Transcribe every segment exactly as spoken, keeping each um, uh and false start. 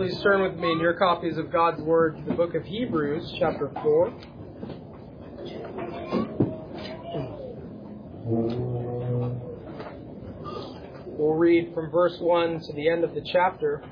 please turn with me in your copies of God's Word to the book of Hebrews, chapter four. We'll read from verse one to the end of the chapter.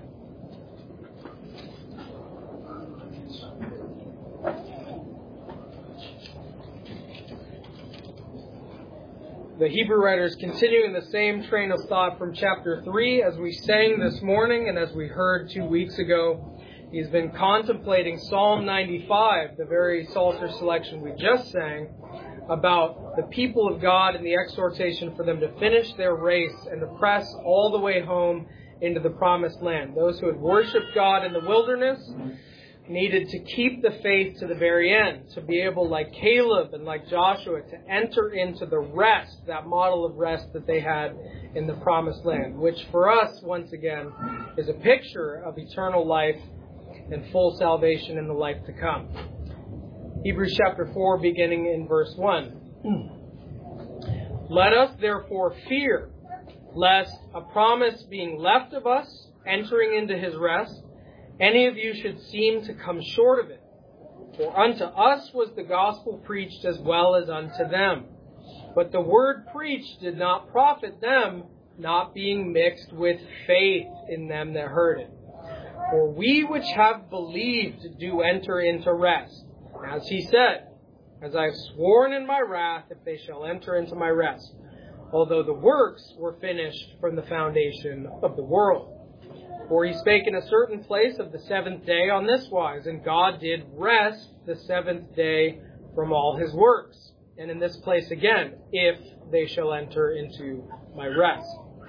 The Hebrew writer is continuing the same train of thought from chapter three as we sang this morning and as we heard two weeks ago. He's been contemplating Psalm ninety-five, the very Psalter selection we just sang, about the people of God and the exhortation for them to finish their race and to press all the way home into the promised land. Those who had worshipped God in the wilderness needed to keep the faith to the very end, to be able, like Caleb and like Joshua, to enter into the rest, that model of rest that they had in the promised land, which for us, once again, is a picture of eternal life and full salvation in the life to come. Hebrews chapter four, beginning in verse one. Let us therefore fear, lest a promise being left of us, entering into his rest, any of you should seem to come short of it. For unto us was the gospel preached as well as unto them. But the word preached did not profit them, not being mixed with faith in them that heard it. For we which have believed do enter into rest. As he said, as I have sworn in my wrath, if they shall enter into my rest, although the works were finished from the foundation of the world. For he spake in a certain place of the seventh day on this wise, and God did rest the seventh day from all his works. And in this place again, if they shall enter into my rest.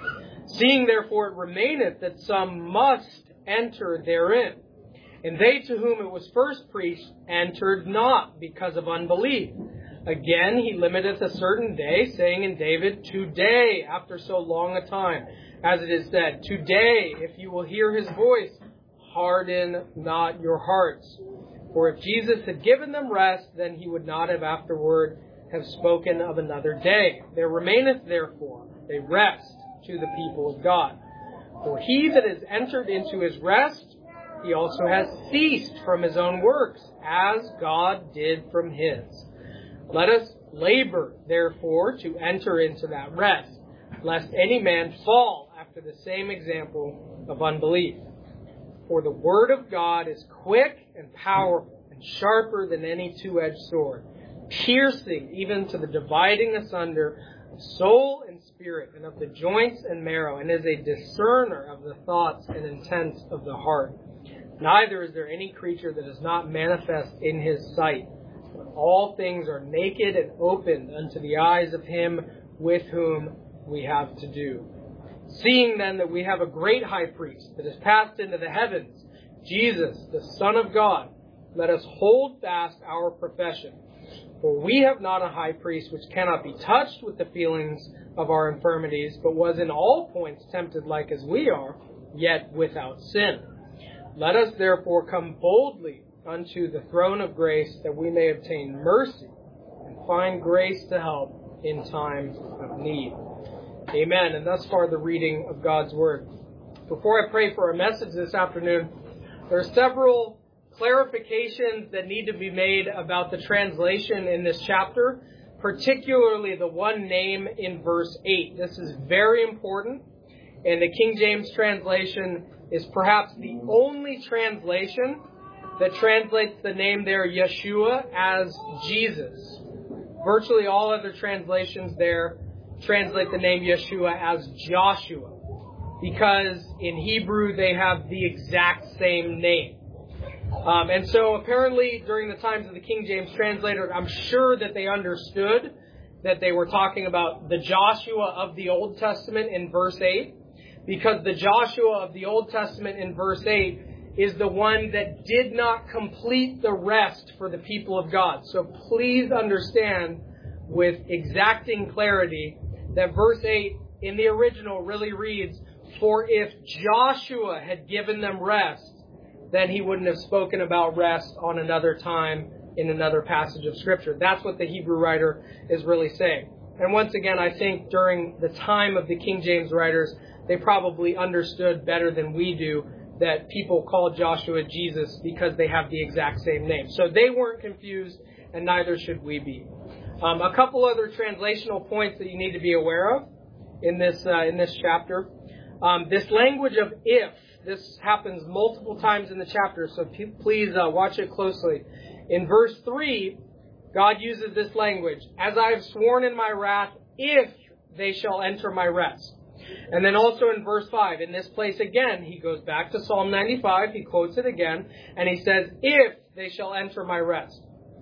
Seeing therefore it remaineth that some must enter therein. And they to whom it was first preached entered not because of unbelief. Again he limiteth a certain day, saying in David, today, after so long a time. As it is said, today, if you will hear his voice, harden not your hearts. For if Jesus had given them rest, then he would not have afterward have spoken of another day. There remaineth therefore a rest to the people of God. For he that has entered into his rest, he also has ceased from his own works, as God did from his. Let us labor, therefore, to enter into that rest, lest any man fall after the same example of unbelief. For the word of God is quick and powerful and sharper than any two-edged sword, piercing even to the dividing asunder of soul and spirit and of the joints and marrow, and is a discerner of the thoughts and intents of the heart. Neither is there any creature that is not manifest in his sight, but all things are naked and opened unto the eyes of him with whom we have to do. Seeing then that we have a great high priest that has passed into the heavens, Jesus, the Son of God, let us hold fast our profession. For we have not a high priest which cannot be touched with the feelings of our infirmities, but was in all points tempted like as we are, yet without sin. Let us therefore come boldly unto the throne of grace, that we may obtain mercy and find grace to help in time of need. Amen. And thus far the reading of God's Word. Before I pray for our message this afternoon, there are several clarifications that need to be made about the translation in this chapter, particularly the one name in verse eight. This is very important, and the King James translation is perhaps the only translation that translates the name there, Yeshua, as Jesus. Virtually all other translations there translate the name Yeshua as Joshua, because in Hebrew they have the exact same name. Um, and so apparently during the times of the King James translator, I'm sure that they understood that they were talking about the Joshua of the Old Testament in verse eight, because the Joshua of the Old Testament in verse eight is the one that did not complete the rest for the people of God. So please understand with exacting clarity that verse eight in the original really reads, for if Joshua had given them rest, then he wouldn't have spoken about rest on another time in another passage of Scripture. That's what the Hebrew writer is really saying. And once again, I think during the time of the King James writers, they probably understood better than we do that people call Joshua Jesus because they have the exact same name. So they weren't confused, and neither should we be. Um, a couple other translational points that you need to be aware of in this uh, in this chapter. Um, this language of if, this happens multiple times in the chapter, so p- please uh, watch it closely. In verse three, God uses this language, as I have sworn in my wrath, if they shall enter my rest. And then also in verse five, in this place again, he goes back to Psalm ninety-five, he quotes it again, and he says, if they shall enter my rest.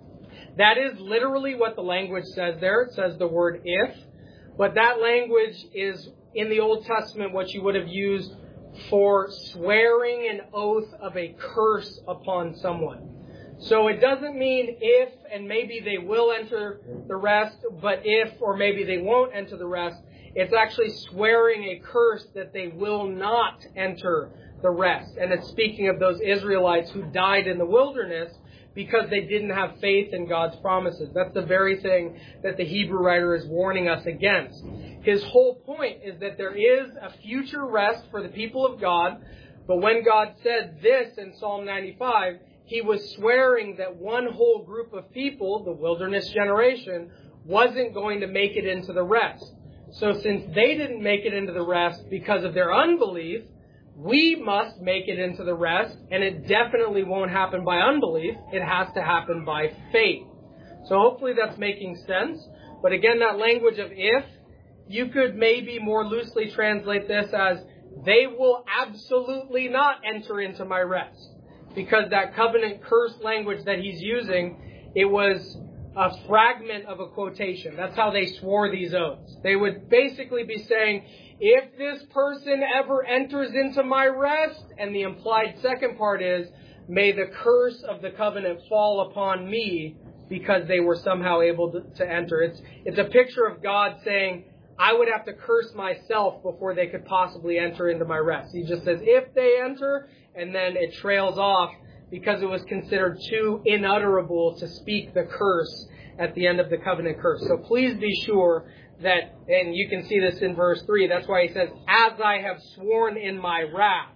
That is literally what the language says there. It says the word if. But that language is, in the Old Testament, what you would have used for swearing an oath of a curse upon someone. So it doesn't mean if and maybe they will enter the rest, but if or maybe they won't enter the rest. It's actually swearing a curse that they will not enter the rest. And it's speaking of those Israelites who died in the wilderness because they didn't have faith in God's promises. That's the very thing that the Hebrew writer is warning us against. His whole point is that there is a future rest for the people of God, but when God said this in Psalm ninety-five, he was swearing that one whole group of people, the wilderness generation, wasn't going to make it into the rest. So since they didn't make it into the rest because of their unbelief, we must make it into the rest, and it definitely won't happen by unbelief. It has to happen by faith. So hopefully that's making sense. But again, that language of if, you could maybe more loosely translate this as, they will absolutely not enter into my rest. Because that covenant curse language that he's using, it was a fragment of a quotation. That's how they swore these oaths. They would basically be saying, if this person ever enters into my rest, and the implied second part is, may the curse of the covenant fall upon me because they were somehow able to, to enter. It's, it's a picture of God saying, I would have to curse myself before they could possibly enter into my rest. He just says, if they enter, and then it trails off because it was considered too inutterable to speak the curse at the end of the covenant curse. So please be sure that, and you can see this in verse three, that's why he says, as I have sworn in my wrath,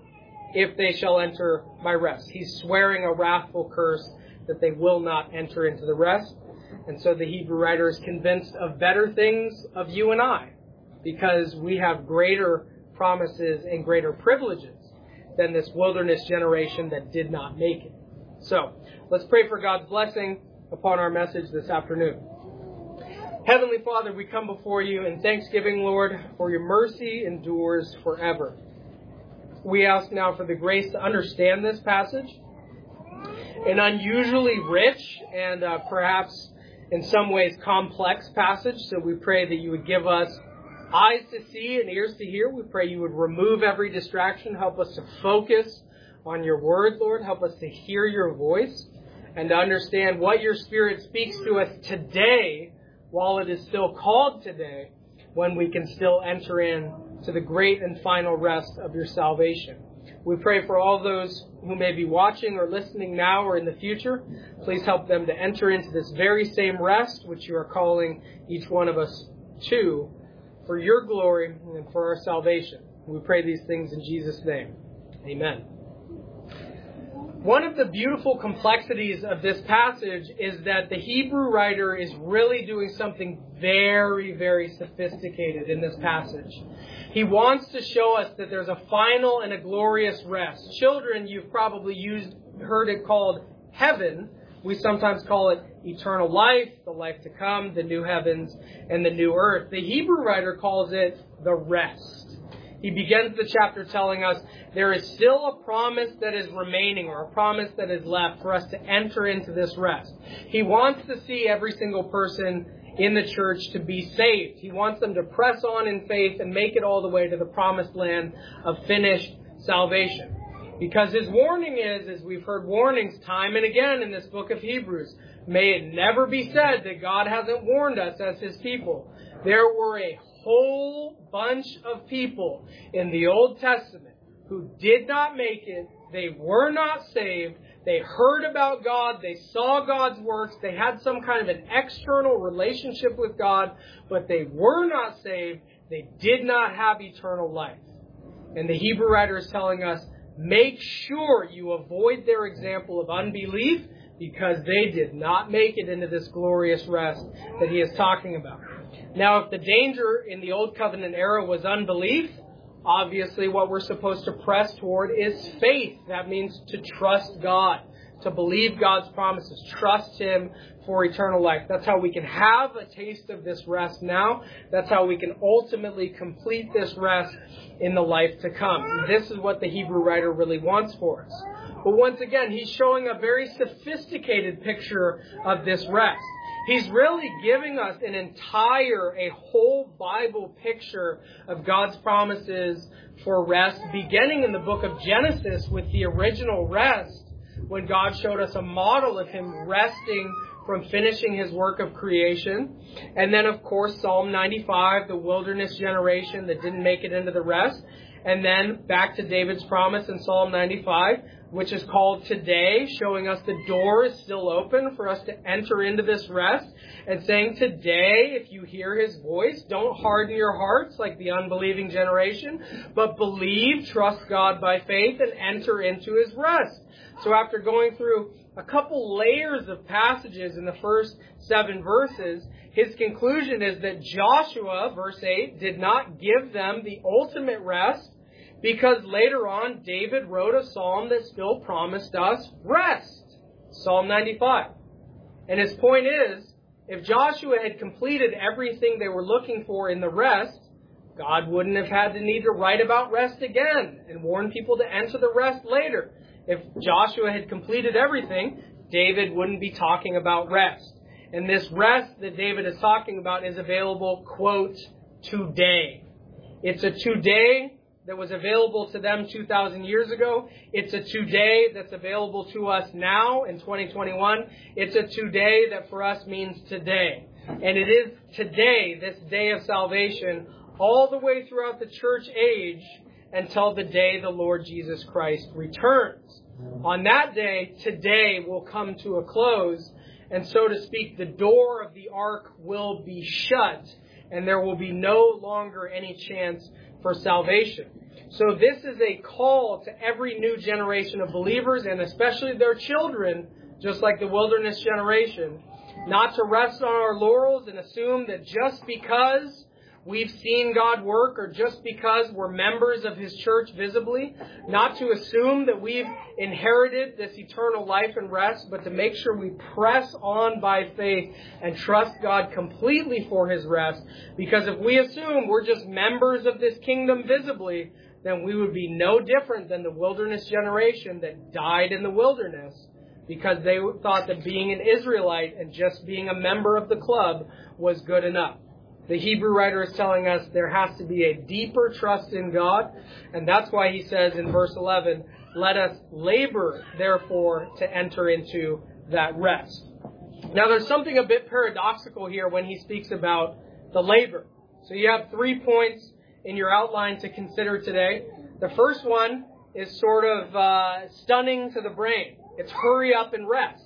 if they shall enter my rest. He's swearing a wrathful curse that they will not enter into the rest. And so the Hebrew writer is convinced of better things of you and I, because we have greater promises and greater privileges than this wilderness generation that did not make it. So, let's pray for God's blessing upon our message this afternoon. Heavenly Father, we come before you in thanksgiving, Lord, for your mercy endures forever. We ask now for the grace to understand this passage, an unusually rich and uh, perhaps in some ways complex passage. So we pray that you would give us eyes to see and ears to hear. We pray you would remove every distraction. Help us to focus on your word, Lord. Help us to hear your voice and to understand what your Spirit speaks to us today while it is still called today, when we can still enter in to the great and final rest of your salvation. We pray for all those who may be watching or listening now or in the future. Please help them to enter into this very same rest which you are calling each one of us to, for your glory and for our salvation. We pray these things in Jesus' name. Amen. One of the beautiful complexities of this passage is that the Hebrew writer is really doing something very, very sophisticated in this passage. He wants to show us that there's a final and a glorious rest. Children, you've probably used, heard it called heaven. We sometimes call it eternal life, the life to come, the new heavens and the new earth. The Hebrew writer calls it the rest. He begins the chapter telling us there is still a promise that is remaining, or a promise that is left for us to enter into this rest. He wants to see every single person in the church to be saved. He wants them to press on in faith and make it all the way to the promised land of finished salvation. Because his warning is, as we've heard warnings time and again in this book of Hebrews, may it never be said that God hasn't warned us as his people. There were a whole bunch of people in the Old Testament who did not make it. They were not saved. They heard about God. They saw God's works. They had some kind of an external relationship with God, but they were not saved. They did not have eternal life. And the Hebrew writer is telling us Make sure you avoid their example of unbelief, because they did not make it into this glorious rest that he is talking about. Now, if the danger in the Old Covenant era was unbelief, obviously what we're supposed to press toward is faith. That means to trust God, to believe God's promises, trust Him for eternal life. That's how we can have a taste of this rest now. That's how we can ultimately complete this rest in the life to come. This is what the Hebrew writer really wants for us. But once again, he's showing a very sophisticated picture of this rest. He's really giving us an entire, a whole Bible picture of God's promises for rest, beginning in the book of Genesis with the original rest, when God showed us a model of Him resting from finishing His work of creation. And then, of course, Psalm ninety-five, the wilderness generation that didn't make it into the rest. And then back to David's promise in Psalm ninety-five, which is called today, showing us the door is still open for us to enter into this rest, and saying today, if you hear His voice, don't harden your hearts like the unbelieving generation, but believe, trust God by faith, and enter into His rest. So after going through a couple layers of passages in the first seven verses, his conclusion is that Joshua, verse eight, did not give them the ultimate rest, because later on, David wrote a psalm that still promised us rest. Psalm ninety-five. And his point is, if Joshua had completed everything they were looking for in the rest, God wouldn't have had the need to write about rest again and warn people to enter the rest later. If Joshua had completed everything, David wouldn't be talking about rest. And this rest that David is talking about is available, quote, today. It's a today that was available to them two thousand years ago. It's a today that's available to us now in twenty twenty-one. It's a today that for us means today. And it is today, this day of salvation, all the way throughout the church age until the day the Lord Jesus Christ returns. On that day, today will come to a close, and so to speak, the door of the ark will be shut, and there will be no longer any chance for salvation. So this is a call to every new generation of believers, and especially their children, just like the wilderness generation, not to rest on our laurels and assume that just because we've seen God work, or just because we're members of His church visibly, not to assume that we've inherited this eternal life and rest, but to make sure we press on by faith and trust God completely for His rest. Because if we assume we're just members of this kingdom visibly, then we would be no different than the wilderness generation that died in the wilderness, because they thought that being an Israelite and just being a member of the club was good enough. The Hebrew writer is telling us there has to be a deeper trust in God, and that's why he says in verse eleven, let us labor, therefore, to enter into that rest. Now, there's something a bit paradoxical here when he speaks about the labor. So you have three points in your outline to consider today. The first one is sort of uh, stunning to the brain. It's hurry up and rest.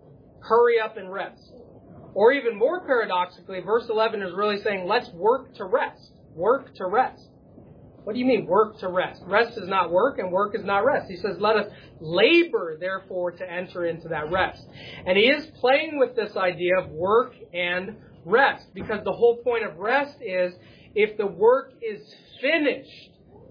Hurry up and rest. Or even more paradoxically, verse eleven is really saying, let's work to rest. Work to rest. What do you mean, work to rest? Rest is not work, and work is not rest. He says, let us labor, therefore, to enter into that rest. And he is playing with this idea of work and rest, because the whole point of rest is, if the work is finished,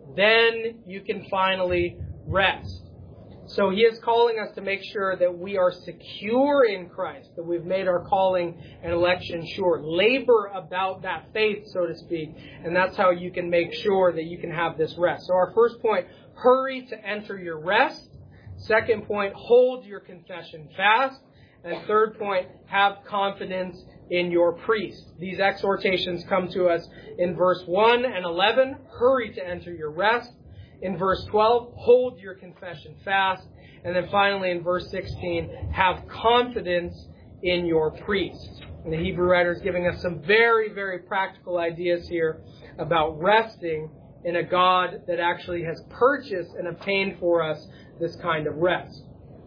then you can finally rest. So he is calling us to make sure that we are secure in Christ, that we've made our calling and election sure. Labor about that faith, so to speak, and that's how you can make sure that you can have this rest. So our first point, hurry to enter your rest. Second point, hold your confession fast. And third point, have confidence in your priest. These exhortations come to us in verse one and eleven. Hurry to enter your rest. In verse twelve, hold your confession fast. And then finally in verse sixteen, have confidence in your priest. And the Hebrew writer is giving us some very, very practical ideas here about resting in a God that actually has purchased and obtained for us this kind of rest.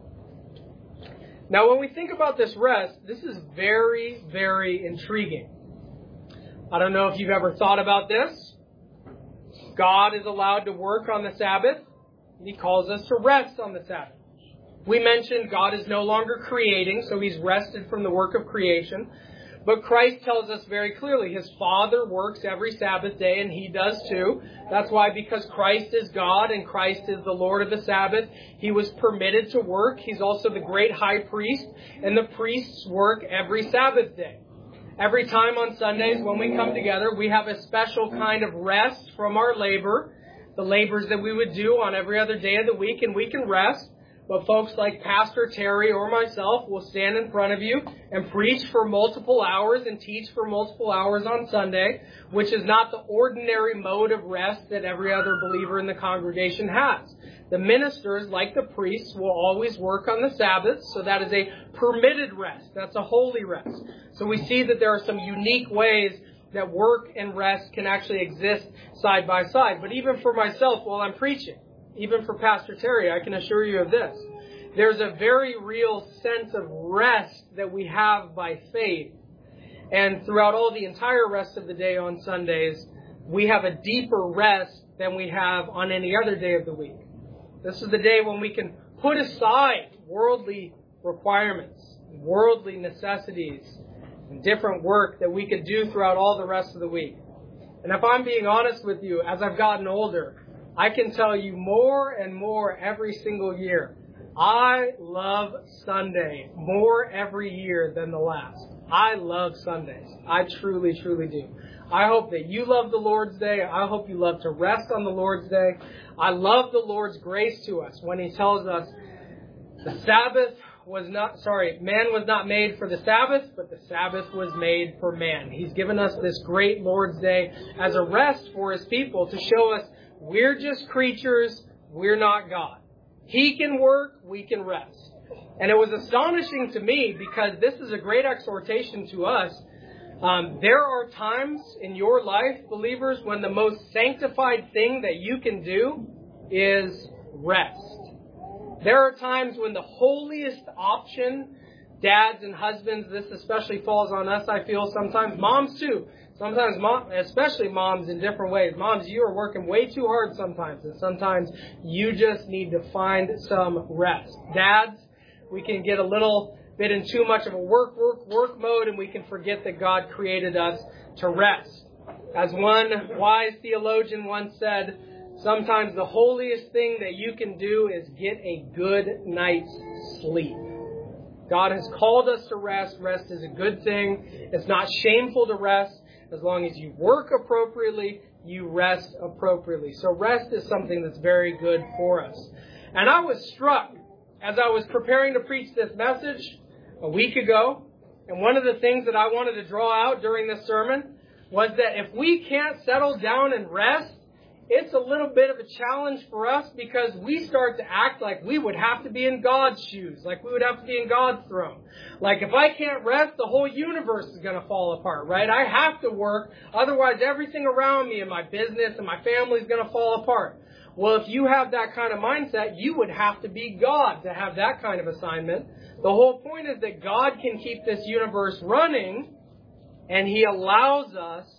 Now, when we think about this rest, this is very, very intriguing. I don't know if you've ever thought about this. God is allowed to work on the Sabbath. He calls us to rest on the Sabbath. We mentioned God is no longer creating, so He's rested from the work of creation. But Christ tells us very clearly His Father works every Sabbath day, and He does too. That's why, because Christ is God and Christ is the Lord of the Sabbath, He was permitted to work. He's also the great high priest, and the priests work every Sabbath day. Every time on Sundays when we come together, we have a special kind of rest from our labor, the labors that we would do on every other day of the week, and we can rest. But folks like Pastor Terry or myself will stand in front of you and preach for multiple hours and teach for multiple hours on Sunday, which is not the ordinary mode of rest that every other believer in the congregation has. The ministers, like the priests, will always work on the Sabbath, so that is a permitted rest. That's a holy rest. So we see that there are some unique ways that work and rest can actually exist side by side. But even for myself while I'm preaching, even for Pastor Terry, I can assure you of this. There's a very real sense of rest that we have by faith. And throughout all the entire rest of the day on Sundays, we have a deeper rest than we have on any other day of the week. This is the day when we can put aside worldly requirements, worldly necessities, and different work that we could do throughout all the rest of the week. And if I'm being honest with you, as I've gotten older, I can tell you more and more every single year, I love Sunday more every year than the last. I love Sundays. I truly, truly do. I hope that you love the Lord's Day. I hope you love to rest on the Lord's Day. I love the Lord's grace to us when He tells us the Sabbath was not, sorry, man was not made for the Sabbath, but the Sabbath was made for man. He's given us this great Lord's Day as a rest for His people to show us we're just creatures, we're not God. He can work, we can rest. And it was astonishing to me because this is a great exhortation to us. Um, there are times in your life, believers, when the most sanctified thing that you can do is rest. There are times when the holiest option, dads and husbands, this especially falls on us, I feel sometimes, moms too. Sometimes, mom, especially moms in different ways. Moms, you are working way too hard sometimes, and sometimes you just need to find some rest. Dads, we can get a little bit in too much of a work, work, work mode, and we can forget that God created us to rest. As one wise theologian once said, sometimes the holiest thing that you can do is get a good night's sleep. God has called us to rest. Rest is a good thing. It's not shameful to rest. As long as you work appropriately, you rest appropriately. So rest is something that's very good for us. And I was struck as I was preparing to preach this message a week ago. And one of the things that I wanted to draw out during this sermon was that if we can't settle down and rest, it's a little bit of a challenge for us because we start to act like we would have to be in God's shoes, like we would have to be in God's throne. Like if I can't rest, the whole universe is going to fall apart, right? I have to work, otherwise everything around me and my business and my family is going to fall apart. Well, if you have that kind of mindset, you would have to be God to have that kind of assignment. The whole point is that God can keep this universe running, and He allows us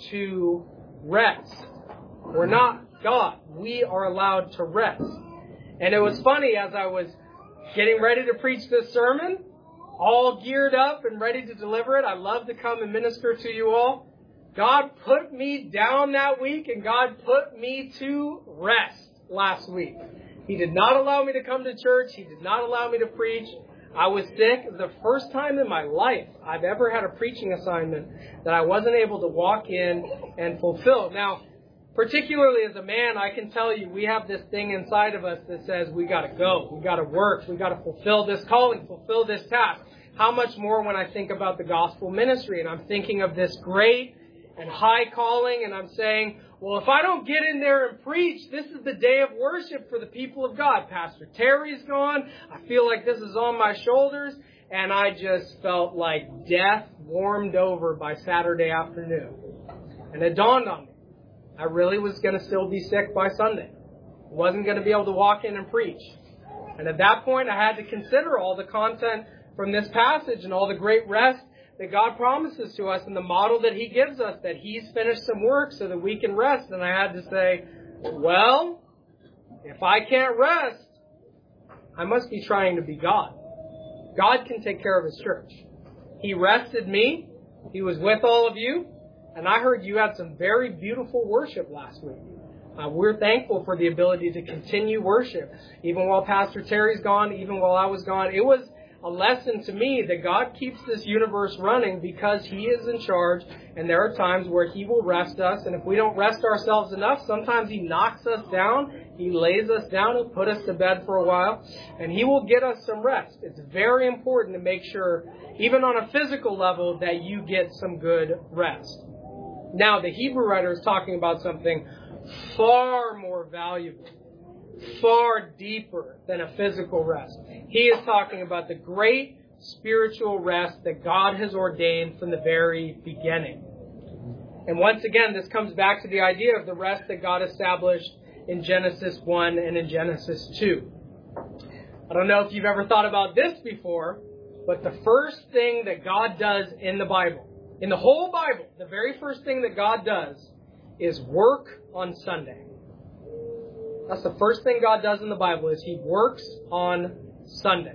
to rest. We're not God. We are allowed to rest. And it was funny as I was getting ready to preach this sermon, all geared up and ready to deliver it. I love to come and minister to you all. God put me down that week and God put me to rest last week. He did not allow me to come to church. He did not allow me to preach. I was sick. It was the first time in my life I've ever had a preaching assignment that I wasn't able to walk in and fulfill. Now, particularly as a man, I can tell you we have this thing inside of us that says we got to go, we got to work, we got to fulfill this calling, fulfill this task. How much more when I think about the gospel ministry and I'm thinking of this great and high calling and I'm saying, well, if I don't get in there and preach, this is the day of worship for the people of God. Pastor Terry's gone. I feel like this is on my shoulders. And I just felt like death warmed over by Saturday afternoon. And it dawned on me. I really was going to still be sick by Sunday. I wasn't going to be able to walk in and preach. And at that point, I had to consider all the content from this passage and all the great rest that God promises to us and the model that He gives us, that He's finished some work so that we can rest. And I had to say, well, If I can't rest, I must be trying to be God. God can take care of His church. He rested me. He was with all of you. And I heard you had some very beautiful worship last week. Uh, we're thankful for the ability to continue worship. Even while Pastor Terry's gone, even while I was gone, it was a lesson to me that God keeps this universe running because He is in charge, and there are times where He will rest us, and if we don't rest ourselves enough, sometimes He knocks us down, He lays us down and put us to bed for a while, and He will get us some rest. It's very important to make sure, even on a physical level, that you get some good rest. Now, the Hebrew writer is talking about something far more valuable, far deeper than a physical rest. He is talking about the great spiritual rest that God has ordained from the very beginning. And once again, this comes back to the idea of the rest that God established in Genesis one and in Genesis two. I don't know if you've ever thought about this before, but the first thing that God does in the Bible, in the whole Bible, the very first thing that God does is work on Sunday. That's the first thing God does in the Bible, is He works on Sunday.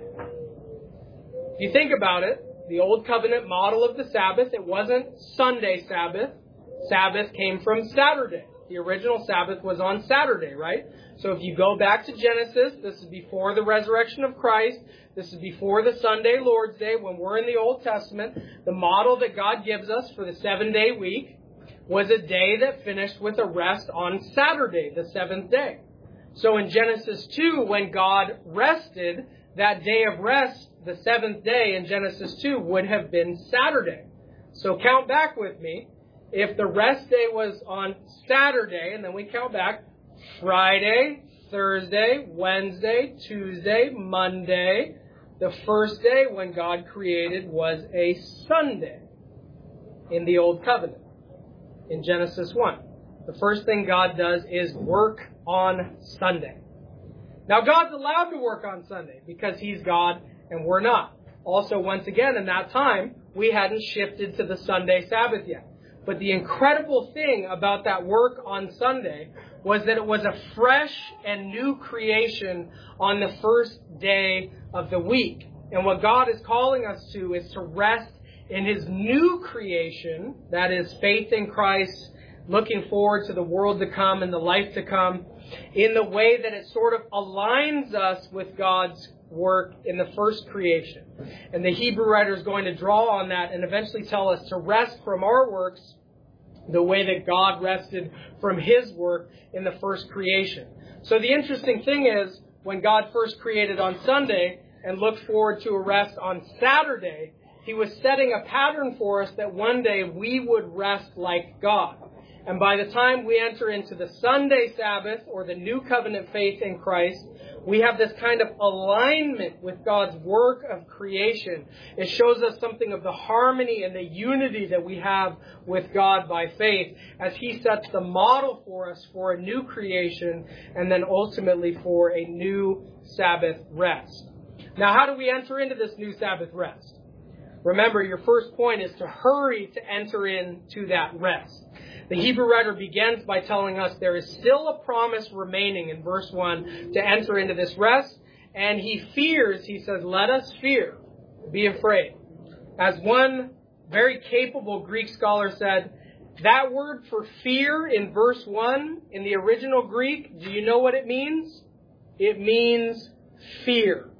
If you think about it, the Old Covenant model of the Sabbath, it wasn't Sunday Sabbath. Sabbath came from Saturday. The original Sabbath was on Saturday, right? So if you go back to Genesis, this is before the resurrection of Christ. This is before the Sunday Lord's Day. When we're in the Old Testament, the model that God gives us for the seven-day week was a day that finished with a rest on Saturday, the seventh day. So in Genesis two, when God rested, that day of rest, the seventh day in Genesis two, would have been Saturday. So count back with me. If the rest day was on Saturday, and then we count back, Friday, Thursday, Wednesday, Tuesday, Monday, the first day when God created was a Sunday in the Old Covenant, in Genesis one. The first thing God does is work on Sunday. Now, God's allowed to work on Sunday because He's God and we're not. Also, once again, in that time, we hadn't shifted to the Sunday Sabbath yet. But the incredible thing about that work on Sunday was that it was a fresh and new creation on the first day of the week. And what God is calling us to is to rest in His new creation, that is faith in Christ, looking forward to the world to come and the life to come, in the way that it sort of aligns us with God's work in the first creation. And the Hebrew writer is going to draw on that and eventually tell us to rest from our works the way that God rested from His work in the first creation. So the interesting thing is, when God first created on Sunday and looked forward to a rest on Saturday, He was setting a pattern for us that one day we would rest like God. And by the time we enter into the Sunday Sabbath, or the new covenant faith in Christ, we have this kind of alignment with God's work of creation. It shows us something of the harmony and the unity that we have with God by faith, as He sets the model for us for a new creation and then ultimately for a new Sabbath rest. Now, how do we enter into this new Sabbath rest? Remember, your first point is to hurry to enter into that rest. The Hebrew writer begins by telling us there is still a promise remaining in verse one to enter into this rest. And he fears, he says, let us fear, be afraid. As one very capable Greek scholar said, that word for fear in verse one in the original Greek, do you know what it means? It means fear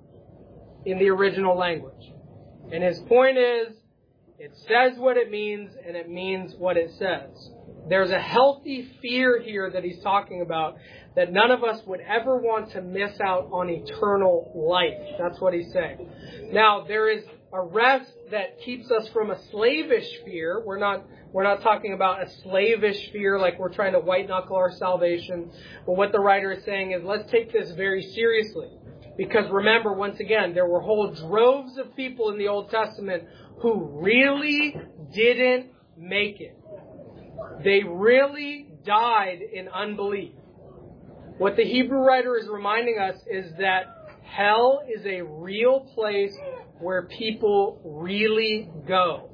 in the original language. And his point is, it says what it means and it means what it says. There's a healthy fear here that he's talking about, that none of us would ever want to miss out on eternal life. That's what he's saying. Now, there is a rest that keeps us from a slavish fear. We're not we're not talking about a slavish fear like we're trying to white-knuckle our salvation. But what the writer is saying is, let's take this very seriously. Because remember, once again, there were whole droves of people in the Old Testament who really didn't make it. They really died in unbelief. What the Hebrew writer is reminding us is that hell is a real place where people really go.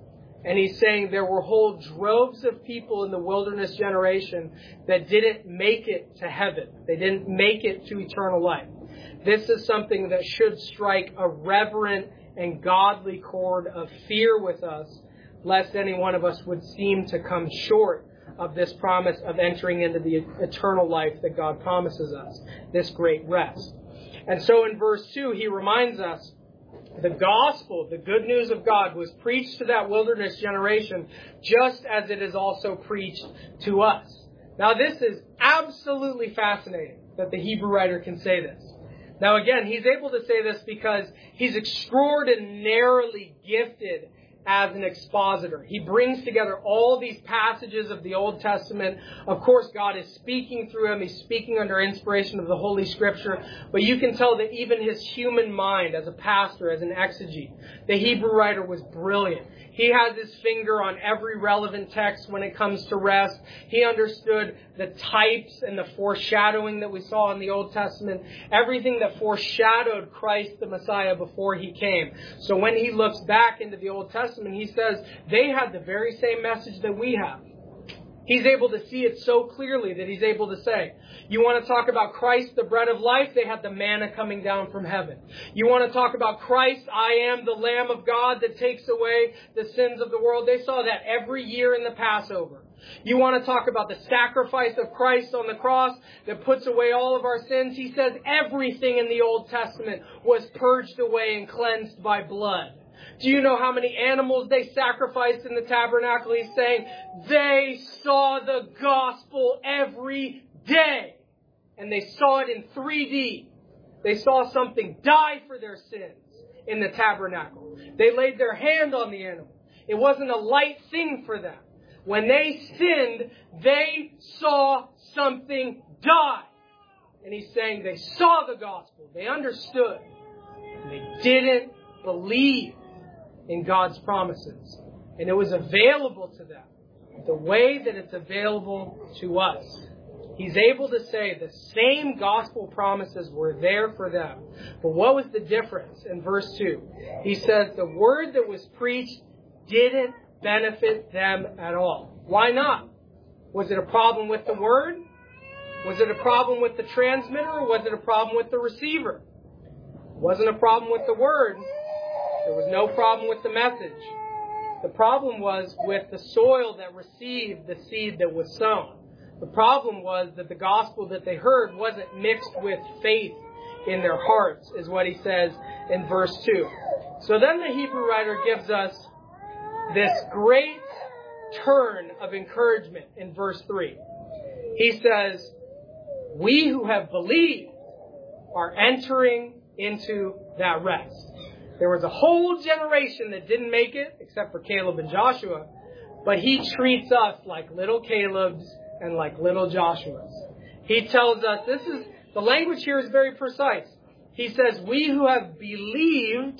And he's saying there were whole droves of people in the wilderness generation that didn't make it to heaven. They didn't make it to eternal life. This is something that should strike a reverent and godly chord of fear with us, lest any one of us would seem to come short of this promise of entering into the eternal life that God promises us, this great rest. And so in verse two, he reminds us the gospel, the good news of God, was preached to that wilderness generation just as it is also preached to us. Now, this is absolutely fascinating that the Hebrew writer can say this. Now, again, he's able to say this because he's extraordinarily gifted as an expositor. He brings together all these passages of the Old Testament. Of course, God is speaking through him. He's speaking under inspiration of the Holy Scripture. But you can tell that even his human mind as a pastor, as an exegete, the Hebrew writer was brilliant. He has his finger on every relevant text when it comes to rest. He understood the types and the foreshadowing that we saw in the Old Testament. Everything that foreshadowed Christ the Messiah before he came. So when he looks back into the Old Testament, he says they had the very same message that we have. He's able to see it so clearly that he's able to say, you want to talk about Christ, the bread of life? They had the manna coming down from heaven. You want to talk about Christ, I am the Lamb of God that takes away the sins of the world? They saw that every year in the Passover. You want to talk about the sacrifice of Christ on the cross that puts away all of our sins? He says everything in the Old Testament was purged away and cleansed by blood. Do you know how many animals they sacrificed in the tabernacle? He's saying they saw the gospel every day. And they saw it in three D. They saw something die for their sins in the tabernacle. They laid their hand on the animal. It wasn't a light thing for them. When they sinned, they saw something die. And he's saying they saw the gospel. They understood. And they didn't believe in God's promises. And it was available to them the way that it's available to us. He's able to say the same gospel promises were there for them. But what was the difference in verse two? He says the word that was preached didn't benefit them at all. Why not? Was it a problem with the word? Was it a problem with the transmitter? Or was it a problem with the receiver? It wasn't a problem with the word. There was no problem with the message. The problem was with the soil that received the seed that was sown. The problem was that the gospel that they heard wasn't mixed with faith in their hearts, is what he says in verse two. So then the Hebrew writer gives us this great turn of encouragement in verse three. He says, we who have believed are entering into that rest. There was a whole generation that didn't make it, except for Caleb and Joshua. But he treats us like little Calebs and like little Joshuas. He tells us, this is, the language here is very precise. He says, we who have believed,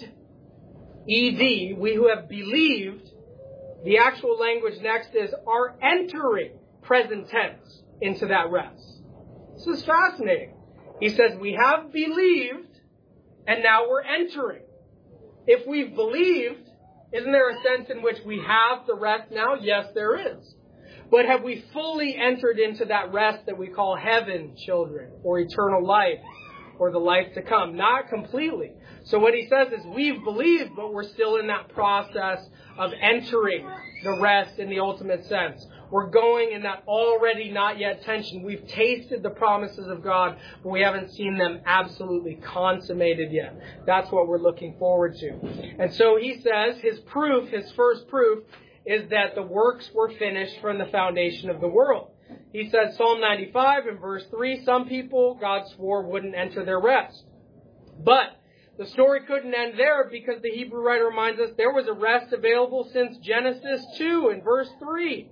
E D, we who have believed, the actual language next is, are entering, present tense, into that rest. This is fascinating. He says, we have believed, and now we're entering. If we've believed, isn't there a sense in which we have the rest now? Yes, there is. But have we fully entered into that rest that we call heaven, children, or eternal life, or the life to come? Not completely. So what he says is we've believed, but we're still in that process of entering the rest in the ultimate sense. We're going in that already not yet tension. We've tasted the promises of God, but we haven't seen them absolutely consummated yet. That's what we're looking forward to. And so he says his proof, his first proof, is that the works were finished from the foundation of the world. He says, Psalm ninety-five in verse three, some people, God swore, wouldn't enter their rest. But the story couldn't end there, because the Hebrew writer reminds us there was a rest available since Genesis two in verse three.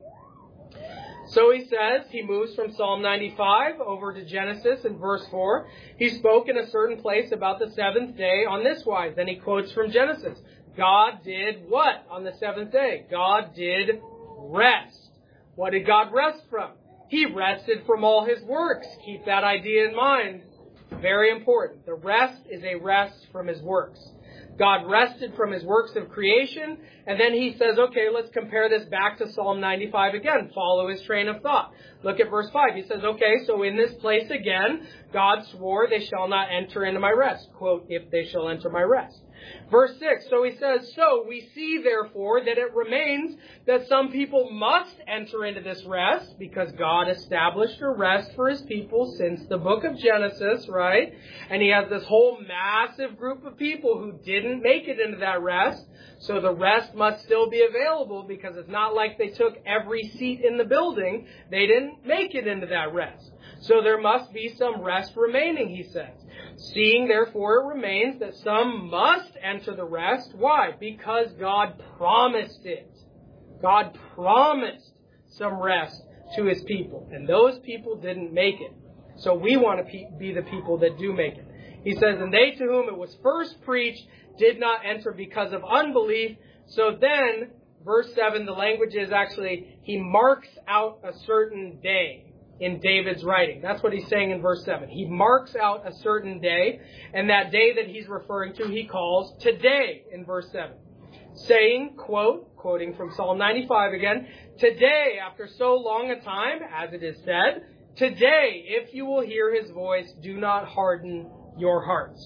So he says, he moves from Psalm ninety-five over to Genesis in verse four. He spoke in a certain place about the seventh day on this wise. Then he quotes from Genesis. God did what on the seventh day? God did rest. What did God rest from? He rested from all his works. Keep that idea in mind. Very important. The rest is a rest from his works. God rested from his works of creation, and then he says, okay, let's compare this back to Psalm ninety-five again. Follow his train of thought. Look at verse five. He says, okay, so in this place again, God swore they shall not enter into my rest. Quote, if they shall enter my rest. Verse six, so he says, so we see therefore that it remains that some people must enter into this rest because God established a rest for his people since the book of Genesis, right? And he has this whole massive group of people who didn't make it into that rest. So the rest must still be available because it's not like they took every seat in the building. They didn't make it into that rest. So there must be some rest remaining, he says. Seeing, therefore, it remains that some must enter the rest. Why? Because God promised it. God promised some rest to his people. And those people didn't make it. So we want to pe- be the people that do make it. He says, and they to whom it was first preached did not enter because of unbelief. So then, verse seven, the language is actually, he marks out a certain day in David's writing. That's what he's saying in verse seven. He marks out a certain day, and that day that he's referring to, he calls today in verse seven. Saying, quote, quoting from Psalm ninety-five again, today, after so long a time, as it is said, today, if you will hear his voice, do not harden your hearts.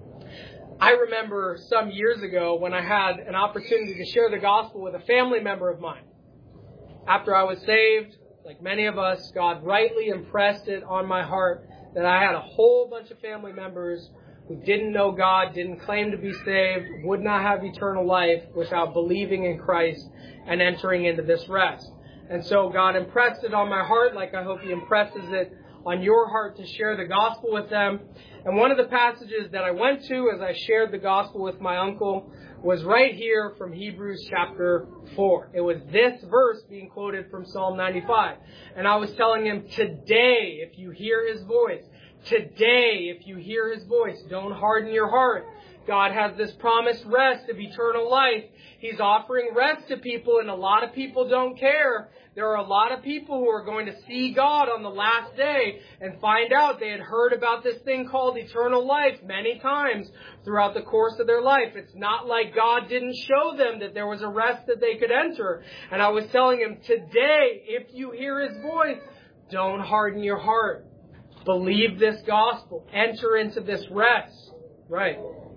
I remember some years ago when I had an opportunity to share the gospel with a family member of mine. After I was saved, like many of us, God rightly impressed it on my heart that I had a whole bunch of family members who didn't know God, didn't claim to be saved, would not have eternal life without believing in Christ and entering into this rest. And so God impressed it on my heart, like I hope he impresses it on your heart, to share the gospel with them. And one of the passages that I went to as I shared the gospel with my uncle was right here from Hebrews chapter four. It was this verse being quoted from Psalm ninety-five. And I was telling him, today, if you hear his voice, today, if you hear his voice, don't harden your heart. God has this promised rest of eternal life. He's offering rest to people, and a lot of people don't care. There are a lot of people who are going to see God on the last day and find out they had heard about this thing called eternal life many times throughout the course of their life. It's not like God didn't show them that there was a rest that they could enter. And I was telling him, today, if you hear his voice, don't harden your heart. Believe this gospel. Enter into this rest. Right.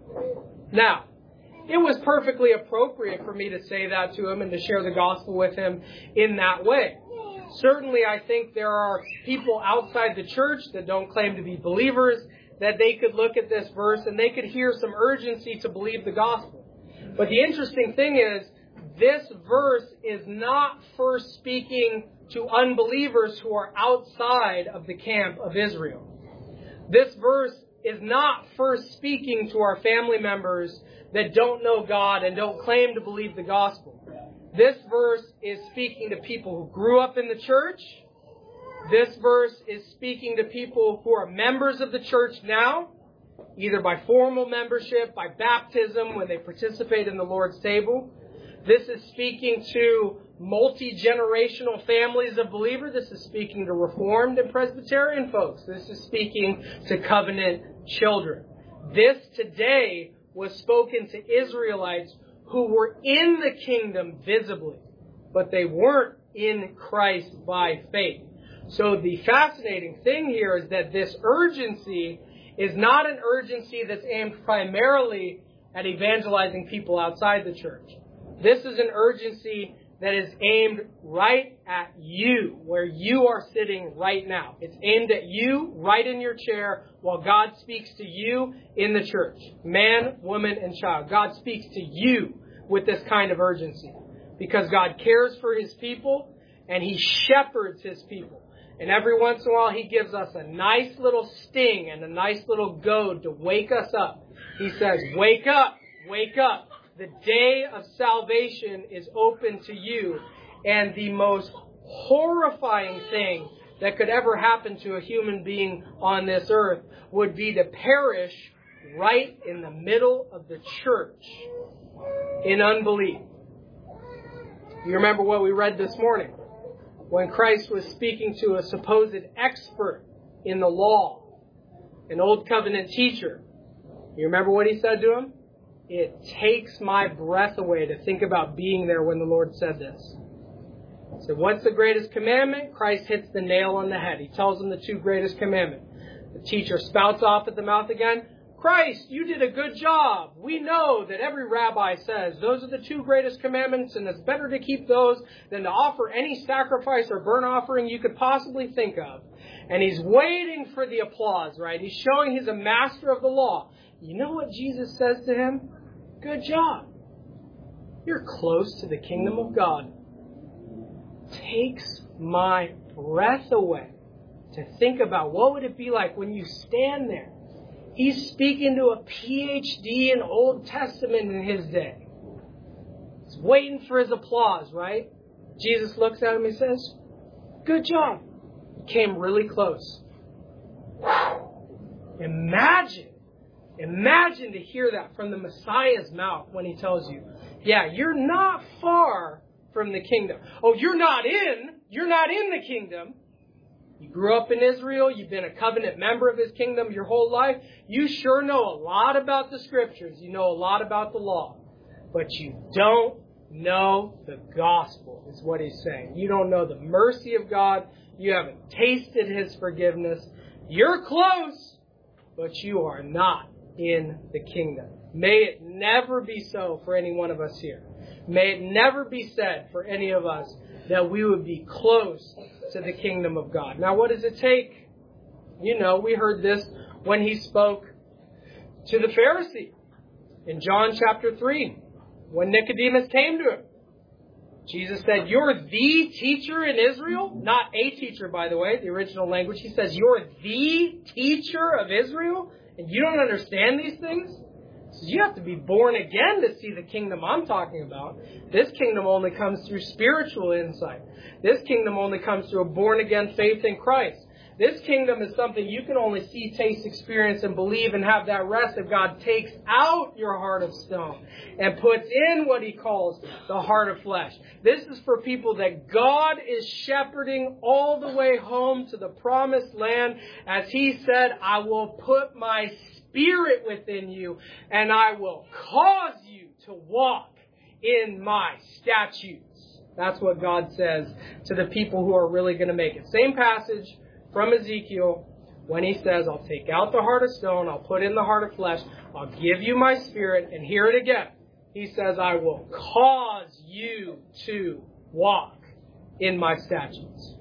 Now, it was perfectly appropriate for me to say that to him and to share the gospel with him in that way. Certainly, I think there are people outside the church that don't claim to be believers, that they could look at this verse and they could hear some urgency to believe the gospel. But the interesting thing is, this verse is not first speaking to unbelievers who are outside of the camp of Israel. This verse is not first speaking to our family members that don't know God and don't claim to believe the gospel. This verse is speaking to people who grew up in the church. This verse is speaking to people who are members of the church now, either by formal membership, by baptism, when they participate in the Lord's table. This is speaking to multi-generational families of believers. This is speaking to Reformed and Presbyterian folks. This is speaking to covenant children. This today was spoken to Israelites who were in the kingdom visibly, but they weren't in Christ by faith. So the fascinating thing here is that this urgency is not an urgency that's aimed primarily at evangelizing people outside the church. This is an urgency that is aimed right at you, where you are sitting right now. It's aimed at you, right in your chair, while God speaks to you in the church. Man, woman, and child. God speaks to you with this kind of urgency. Because God cares for his people, and he shepherds his people. And every once in a while, he gives us a nice little sting and a nice little goad to wake us up. He says, wake up, wake up. The day of salvation is open to you. And the most horrifying thing that could ever happen to a human being on this earth would be to perish right in the middle of the church in unbelief. You remember what we read this morning when Christ was speaking to a supposed expert in the law, an old covenant teacher. You remember what he said to him? it takes my breath away to think about being there when the Lord said this. So what's the greatest commandment? Christ hits the nail on the head. He tells them the two greatest commandments. The teacher spouts off at the mouth again. Christ, you did a good job. We know that every rabbi says those are the two greatest commandments, and it's better to keep those than to offer any sacrifice or burnt offering you could possibly think of. And he's waiting for the applause, right? He's showing he's a master of the law. You know what Jesus says to him? Good job. You're close to the kingdom of God. Takes my breath away to think about what would it be like when you stand there. He's speaking to a P H D in Old Testament in his day. He's waiting for his applause, right? Jesus looks at him and says, good job. He came really close. Imagine, imagine to hear that from the Messiah's mouth when he tells you, yeah, you're not far from the kingdom. Oh, you're not in, you're not in the kingdom. You grew up in Israel. You've been a covenant member of his kingdom your whole life. You sure know a lot about the scriptures. You know a lot about the law. But you don't know the gospel, is what he's saying. You don't know the mercy of God. You haven't tasted his forgiveness. You're close, but you are not in the kingdom. May it never be so for any one of us here. May it never be said for any of us that we would be close to the kingdom of God. Now, what does it take? You know, we heard this when he spoke to the Pharisee in John chapter three, when Nicodemus came to him. Jesus said, you're the teacher in Israel? Not a teacher, by the way, the original language. He says, you're the teacher of Israel? And you don't understand these things? So you have to be born again to see the kingdom I'm talking about. This kingdom only comes through spiritual insight. This kingdom only comes through a born-again faith in Christ. This kingdom is something you can only see, taste, experience, and believe and have that rest if God takes out your heart of stone and puts in what he calls the heart of flesh. This is for people that God is shepherding all the way home to the promised land. As he said, I will put my Spirit within you, and I will cause you to walk in my statutes. That's what God says to the people who are really going to make it. Same passage from Ezekiel when he says, I'll take out the heart of stone, I'll put in the heart of flesh, I'll give you my Spirit, and hear it again. He says, I will cause you to walk in my statutes.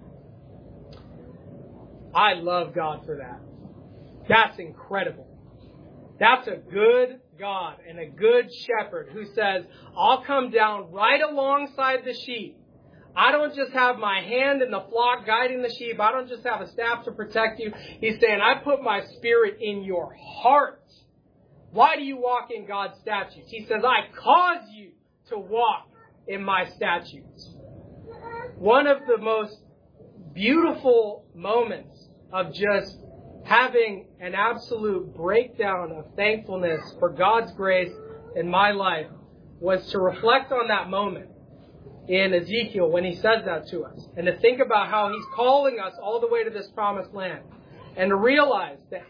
I love God for that. That's incredible. That's a good God and a good shepherd who says, I'll come down right alongside the sheep. I don't just have my hand in the flock guiding the sheep. I don't just have a staff to protect you. He's saying, I put my Spirit in your heart. Why do you walk in God's statutes? He says, I cause you to walk in my statutes. One of the most beautiful moments of just having an absolute breakdown of thankfulness for God's grace in my life was to reflect on that moment in Ezekiel when he says that to us. And to think about how he's calling us all the way to this promised land. And to realize that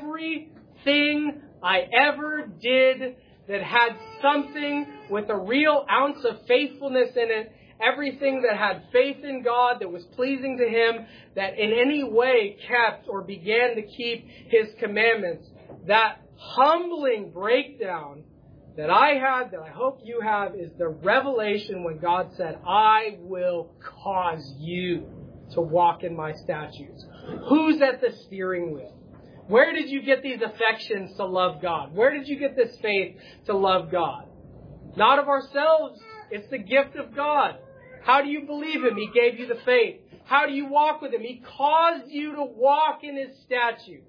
everything I ever did that had something with a real ounce of faithfulness in it, everything that had faith in God, that was pleasing to him, that in any way kept or began to keep his commandments, that humbling breakdown that I had, that I hope you have, is the revelation when God said, I will cause you to walk in my statutes. Who's at the steering wheel? Where did you get these affections to love God? Where did you get this faith to love God? Not of ourselves. It's the gift of God. How do you believe him? He gave you the faith. How do you walk with him? He caused you to walk in his statutes.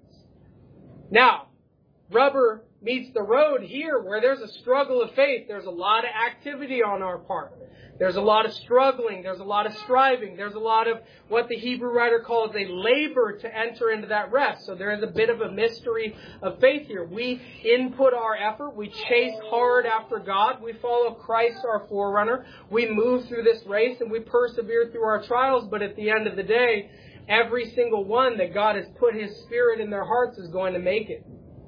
Now, rubber meets the road here where there's a struggle of faith. There's a lot of activity on our part. There's a lot of struggling. There's a lot of striving. There's a lot of what the Hebrew writer calls a labor to enter into that rest. So there is a bit of a mystery of faith here. We input our effort. We chase hard after God. We follow Christ, our forerunner. We move through this race and we persevere through our trials. But at the end of the day, every single one that God has put his Spirit in their hearts is going to make it.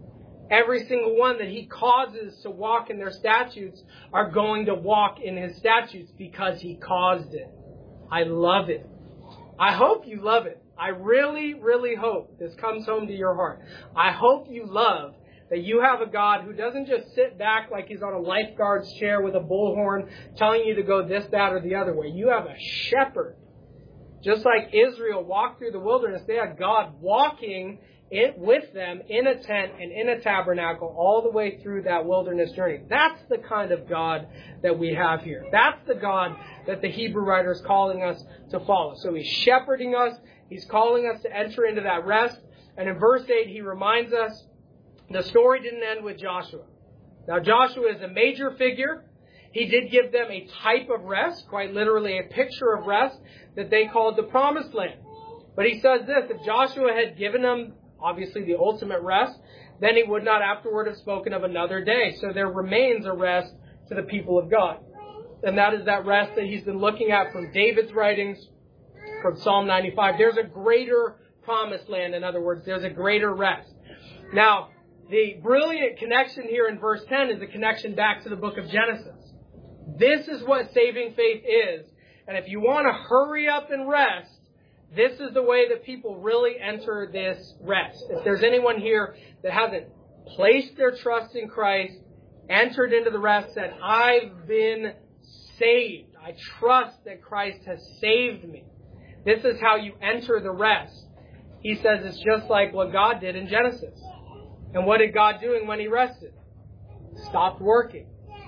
Every single one that he causes to walk in their statutes are going to walk in his statutes because he caused it. I love it. I hope you love it. I really, really hope this comes home to your heart. I hope you love that you have a God who doesn't just sit back like he's on a lifeguard's chair with a bullhorn telling you to go this, that, or the other way. You have a shepherd. Just like Israel walked through the wilderness, they had God walking it with them in a tent and in a tabernacle all the way through that wilderness journey. That's the kind of God that we have here. That's the God that the Hebrew writer is calling us to follow. So he's shepherding us. He's calling us to enter into that rest. And in verse eight, he reminds us the story didn't end with Joshua. Now, Joshua is a major figure. He did give them a type of rest, quite literally a picture of rest that they called the Promised Land. But he says this, if Joshua had given them obviously the ultimate rest, then he would not afterward have spoken of another day. So there remains a rest to the people of God. And that is that rest that he's been looking at from David's writings, from Psalm ninety-five. There's a greater promised land. In other words, there's a greater rest. Now, the brilliant connection here in verse ten is a connection back to the book of Genesis. This is what saving faith is. And if you want to hurry up and rest, this is the way that people really enter this rest. If there's anyone here that hasn't placed their trust in Christ, entered into the rest, said, I've been saved. I trust that Christ has saved me. This is how you enter the rest. He says it's just like what God did in Genesis. And what did God do when he rested? Stopped working.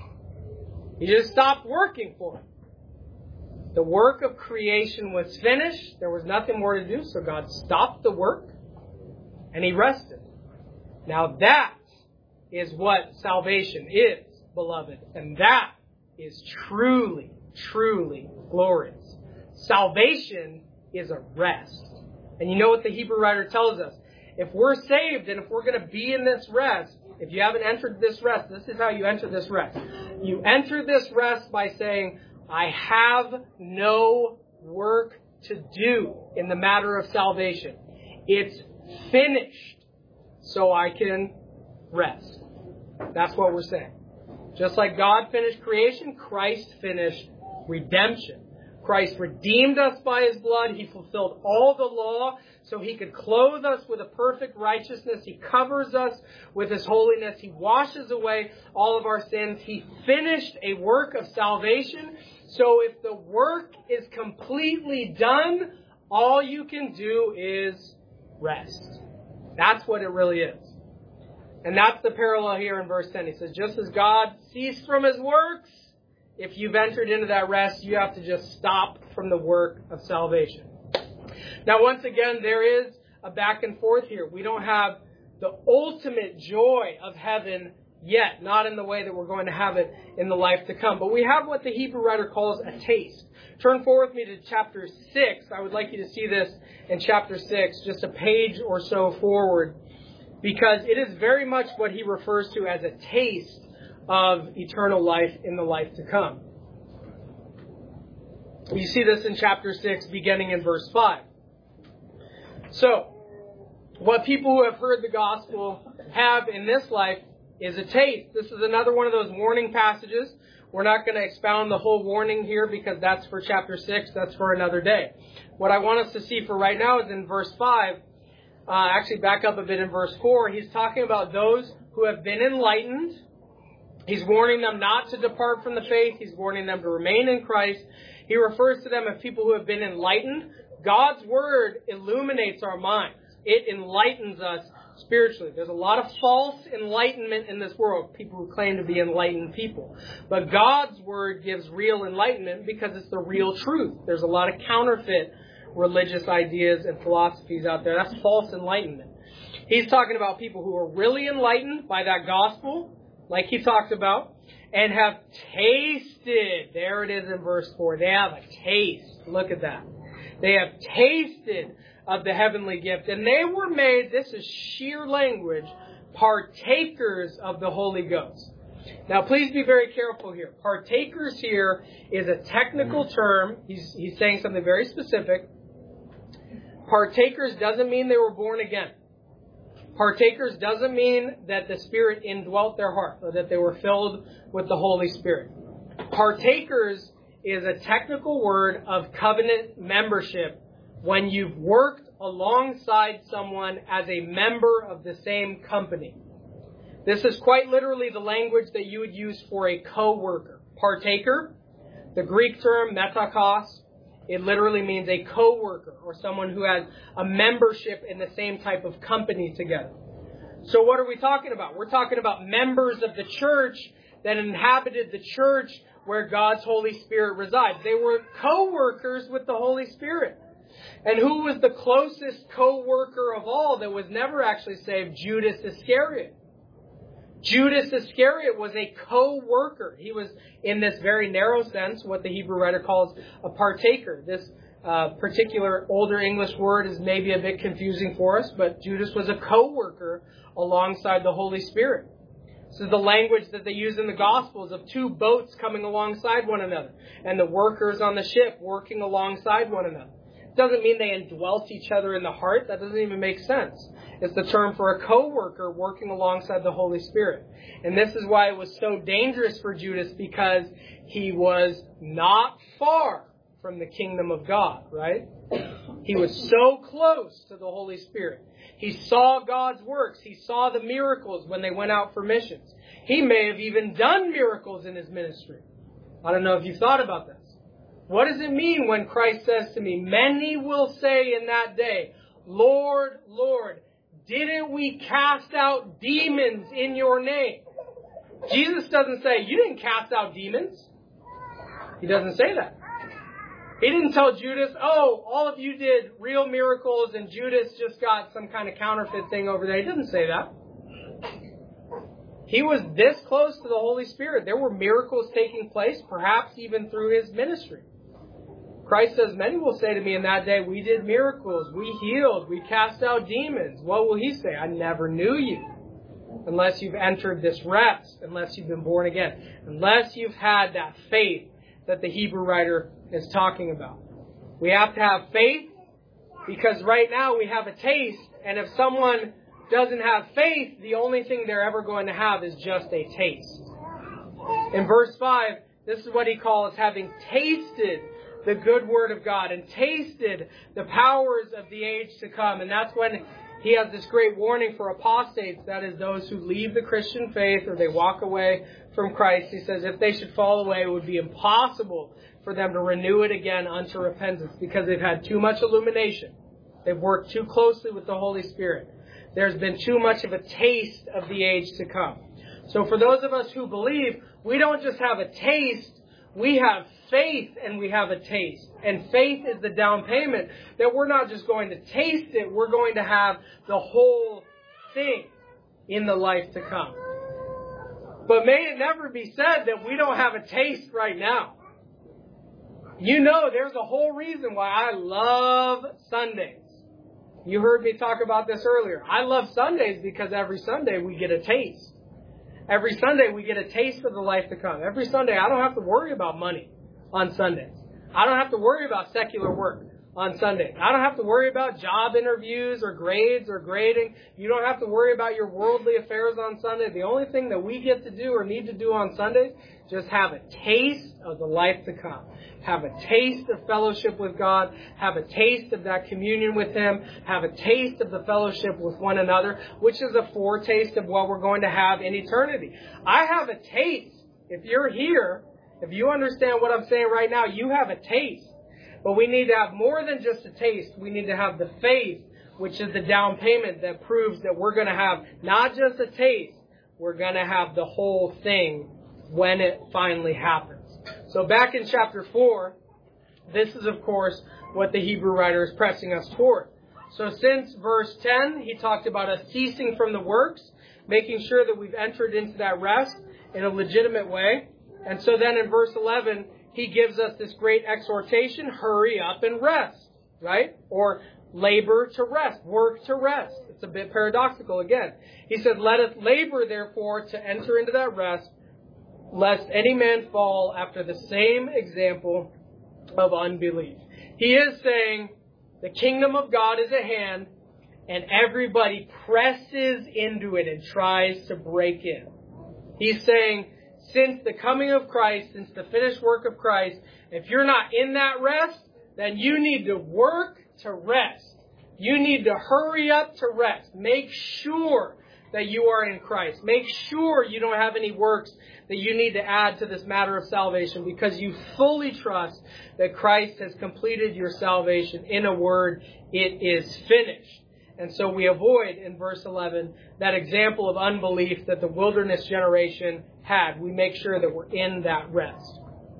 He just stopped working for him. The work of creation was finished. There was nothing more to do, so God stopped the work and he rested. Now that is what salvation is, beloved. And that is truly, truly glorious. Salvation is a rest. And you know what the Hebrew writer tells us? If we're saved and if we're going to be in this rest, if you haven't entered this rest, this is how you enter this rest. You enter this rest by saying, I have no work to do in the matter of salvation. It's finished, so I can rest. That's what we're saying. Just like God finished creation, Christ finished redemption. Christ redeemed us by his blood. He fulfilled all the law so he could clothe us with a perfect righteousness. He covers us with his holiness. He washes away all of our sins. He finished a work of salvation. So if the work is completely done, all you can do is rest. That's what it really is. And that's the parallel here in verse ten. He says, just as God ceased from his works, if you've entered into that rest, you have to just stop from the work of salvation. Now, once again, there is a back and forth here. We don't have the ultimate joy of heaven yet, not in the way that we're going to have it in the life to come. But we have what the Hebrew writer calls a taste. Turn forward with me to chapter six. I would like you to see this in chapter six, just a page or so forward, because it is very much what he refers to as a taste of eternal life in the life to come. You see this in chapter six, beginning in verse five. So, what people who have heard the gospel have in this life is a taste. This is another one of those warning passages. We're not going to expound the whole warning here because that's for chapter six. That's for another day. What I want us to see for right now is in verse five. Uh, actually, back up a bit in verse four. He's talking about those who have been enlightened. He's warning them not to depart from the faith. He's warning them to remain in Christ. He refers to them as people who have been enlightened. God's word illuminates our minds. It enlightens us spiritually. There's a lot of false enlightenment in this world, people who claim to be enlightened people. But God's word gives real enlightenment because it's the real truth. There's a lot of counterfeit religious ideas and philosophies out there. That's false enlightenment. He's talking about people who are really enlightened by that gospel, like he talks about, and have tasted. There it is in verse four. They have a taste. Look at that. They have tasted of the heavenly gift. And they were made, this is sheer language, partakers of the Holy Ghost. Now, please be very careful here. Partakers here is a technical term. He's, he's saying something very specific. Partakers doesn't mean they were born again. Partakers doesn't mean that the Spirit indwelt their heart or that they were filled with the Holy Spirit. Partakers is a technical word of covenant membership when you've worked alongside someone as a member of the same company. This is quite literally the language that you would use for a co-worker. Partaker, the Greek term metakos, it literally means a co-worker or someone who has a membership in the same type of company together. So what are we talking about? We're talking about members of the church that inhabited the church where God's Holy Spirit resides. They were co-workers with the Holy Spirit. And who was the closest co-worker of all that was never actually saved? Judas Iscariot. Judas Iscariot was a co-worker. He was, in this very narrow sense, what the Hebrew writer calls a partaker. This uh, particular older English word is maybe a bit confusing for us, but Judas was a co-worker alongside the Holy Spirit. This is the language that they use in the Gospels of two boats coming alongside one another and the workers on the ship working alongside one another. It doesn't mean they indwelt each other in the heart. That doesn't even make sense. It's the term for a co-worker working alongside the Holy Spirit. And this is why it was so dangerous for Judas, because he was not far from the kingdom of God, right? He was so close to the Holy Spirit. He saw God's works. He saw the miracles when they went out for missions. He may have even done miracles in his ministry. I don't know if you've thought about this. What does it mean when Christ says to me, many will say in that day, Lord, Lord, didn't we cast out demons in your name? Jesus doesn't say, you didn't cast out demons. He doesn't say that. He didn't tell Judas, oh, all of you did real miracles and Judas just got some kind of counterfeit thing over there. He didn't say that. He was this close to the Holy Spirit. There were miracles taking place, perhaps even through his ministry. Christ says, many will say to me in that day, we did miracles, we healed, we cast out demons. What will he say? I never knew you. Unless you've entered this rest, unless you've been born again, unless you've had that faith that the Hebrew writer is talking about. We have to have faith because right now we have a taste, and if someone doesn't have faith, the only thing they're ever going to have is just a taste. In verse five, this is what he calls having tasted the good word of God and tasted the powers of the age to come. And that's when he has this great warning for apostates, that is those who leave the Christian faith or they walk away from Christ. He says if they should fall away, it would be impossible for them to renew it again unto repentance because they've had too much illumination. They've worked too closely with the Holy Spirit. There's been too much of a taste of the age to come. So for those of us who believe, we don't just have a taste, we have faith and we have a taste. And faith is the down payment that we're not just going to taste it, we're going to have the whole thing in the life to come. But may it never be said that we don't have a taste right now. You know, there's a whole reason why I love Sundays. You heard me talk about this earlier. I love Sundays because every Sunday we get a taste. Every Sunday we get a taste of the life to come. Every Sunday I don't have to worry about money on Sundays. I don't have to worry about secular work on Sundays. I don't have to worry about job interviews or grades or grading. You don't have to worry about your worldly affairs on Sunday. The only thing that we get to do or need to do on Sundays, just have a taste of the life to come. Have a taste of fellowship with God. Have a taste of that communion with Him. Have a taste of the fellowship with one another, which is a foretaste of what we're going to have in eternity. I have a taste. If you're here, if you understand what I'm saying right now, you have a taste. But we need to have more than just a taste. We need to have the faith, which is the down payment that proves that we're going to have not just a taste, we're going to have the whole thing when it finally happens. So back in chapter four, this is, of course, what the Hebrew writer is pressing us toward. So since verse ten, he talked about us ceasing from the works, making sure that we've entered into that rest in a legitimate way. And so then in verse eleven, he gives us this great exhortation, hurry up and rest, right? Or labor to rest, work to rest. It's a bit paradoxical again. He said, let us labor, therefore, to enter into that rest, lest any man fall after the same example of unbelief. He is saying the kingdom of God is at hand, and everybody presses into it and tries to break in. He's saying, since the coming of Christ, since the finished work of Christ, if you're not in that rest, then you need to work to rest. You need to hurry up to rest. Make sure that you are in Christ. Make sure you don't have any works that you need to add to this matter of salvation, because you fully trust that Christ has completed your salvation. In a word, it is finished. And so we avoid, in verse eleven, that example of unbelief that the wilderness generation had. We make sure that we're in that rest.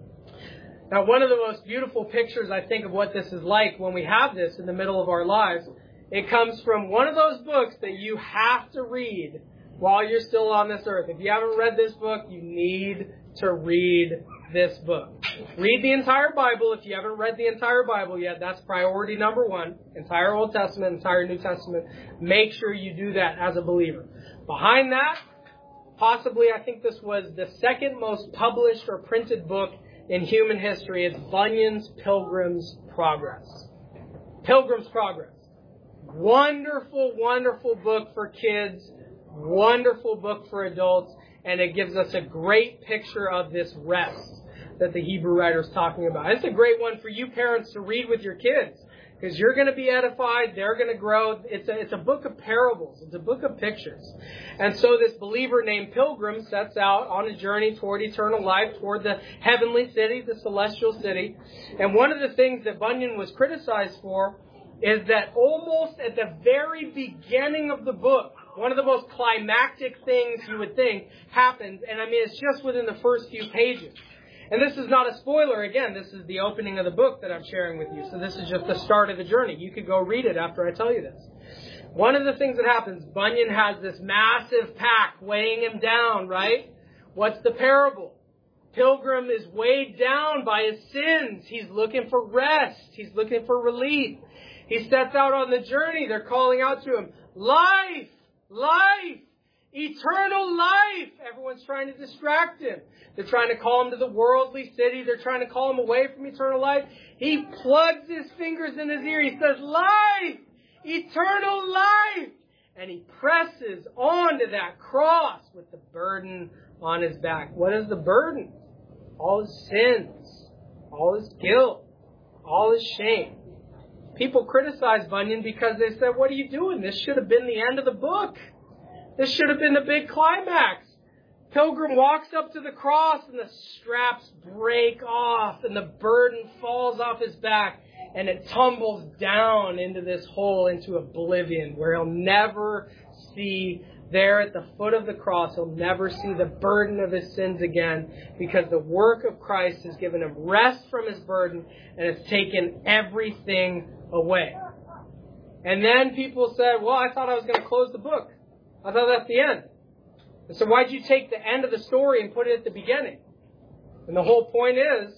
Now, one of the most beautiful pictures, I think, of what this is like when we have this in the middle of our lives, it comes from one of those books that you have to read while you're still on this earth. If you haven't read this book, you need to read this book. Read the entire Bible. If you haven't read the entire Bible yet, that's priority number one. Entire Old Testament, entire New Testament. Make sure you do that as a believer. Behind that, possibly, I think this was the second most published or printed book in human history. It's Bunyan's Pilgrim's Progress. Pilgrim's Progress. Wonderful, wonderful book for kids. Wonderful book for adults. And it gives us a great picture of this rest that the Hebrew writer is talking about. It's a great one for you parents to read with your kids, because you're going to be edified. They're going to grow. It's a, it's a book of parables. It's a book of pictures. And so this believer named Pilgrim sets out on a journey toward eternal life, toward the heavenly city, the celestial city. And one of the things that Bunyan was criticized for is that almost at the very beginning of the book, one of the most climactic things you would think happens. And I mean, it's just within the first few pages. And this is not a spoiler. Again, this is the opening of the book that I'm sharing with you. So this is just the start of the journey. You could go read it after I tell you this. One of the things that happens, Bunyan has this massive pack weighing him down, right? What's the parable? Pilgrim is weighed down by his sins. He's looking for rest. He's looking for relief. He sets out on the journey. They're calling out to him, life, life, eternal life. Everyone's trying to distract him. They're trying to call him to the worldly city. They're trying to call him away from eternal life. He plugs his fingers in his ear. He says, life, eternal life. And he presses onto that cross with the burden on his back. What is the burden? All his sins, all his guilt, all his shame. People criticize Bunyan because they said, what are you doing? This should have been the end of the book. This should have been the big climax. Pilgrim walks up to the cross and the straps break off and the burden falls off his back and it tumbles down into this hole, into oblivion, where he'll never see, there at the foot of the cross, he'll never see the burden of his sins again, because the work of Christ has given him rest from his burden and it's taken everything away. And then people said, well, I thought I was going to close the book. I thought that's the end. And so why'd you take the end of the story and put it at the beginning? And the whole point is,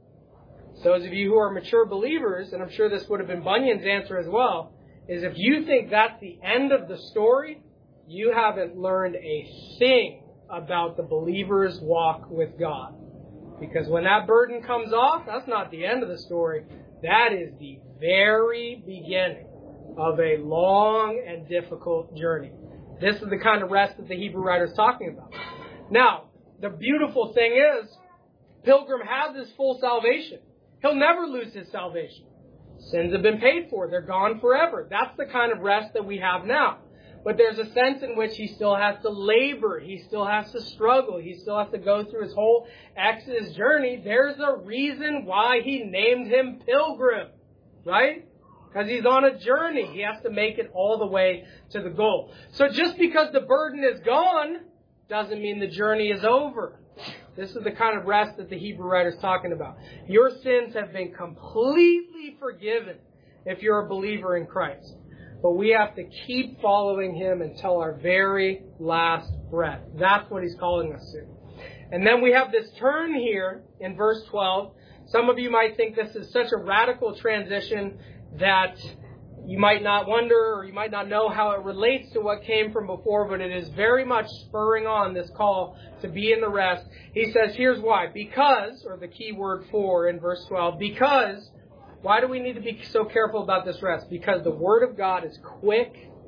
those of you who are mature believers, and I'm sure this would have been Bunyan's answer as well, is if you think that's the end of the story, you haven't learned a thing about the believer's walk with God. Because when that burden comes off, that's not the end of the story. That is the very beginning of a long and difficult journey. This is the kind of rest that the Hebrew writer is talking about. Now, the beautiful thing is, Pilgrim has his full salvation. He'll never lose his salvation. Sins have been paid for. They're gone forever. That's the kind of rest that we have now. But there's a sense in which he still has to labor. He still has to struggle. He still has to go through his whole Exodus journey. There's a reason why he named him Pilgrim, right? Because he's on a journey. He has to make it all the way to the goal. So just because the burden is gone doesn't mean the journey is over. This is the kind of rest that the Hebrew writer is talking about. Your sins have been completely forgiven if you're a believer in Christ. But we have to keep following him until our very last breath. That's what he's calling us to. And then we have this turn here in verse twelve. Some of you might think this is such a radical transition that you might not wonder, or you might not know how it relates to what came from before, but it is very much spurring on this call to be in the rest. He says, here's why. Because, or the key word for in verse twelve, because, why do we need to be so careful about this rest? Because the Word of God is quick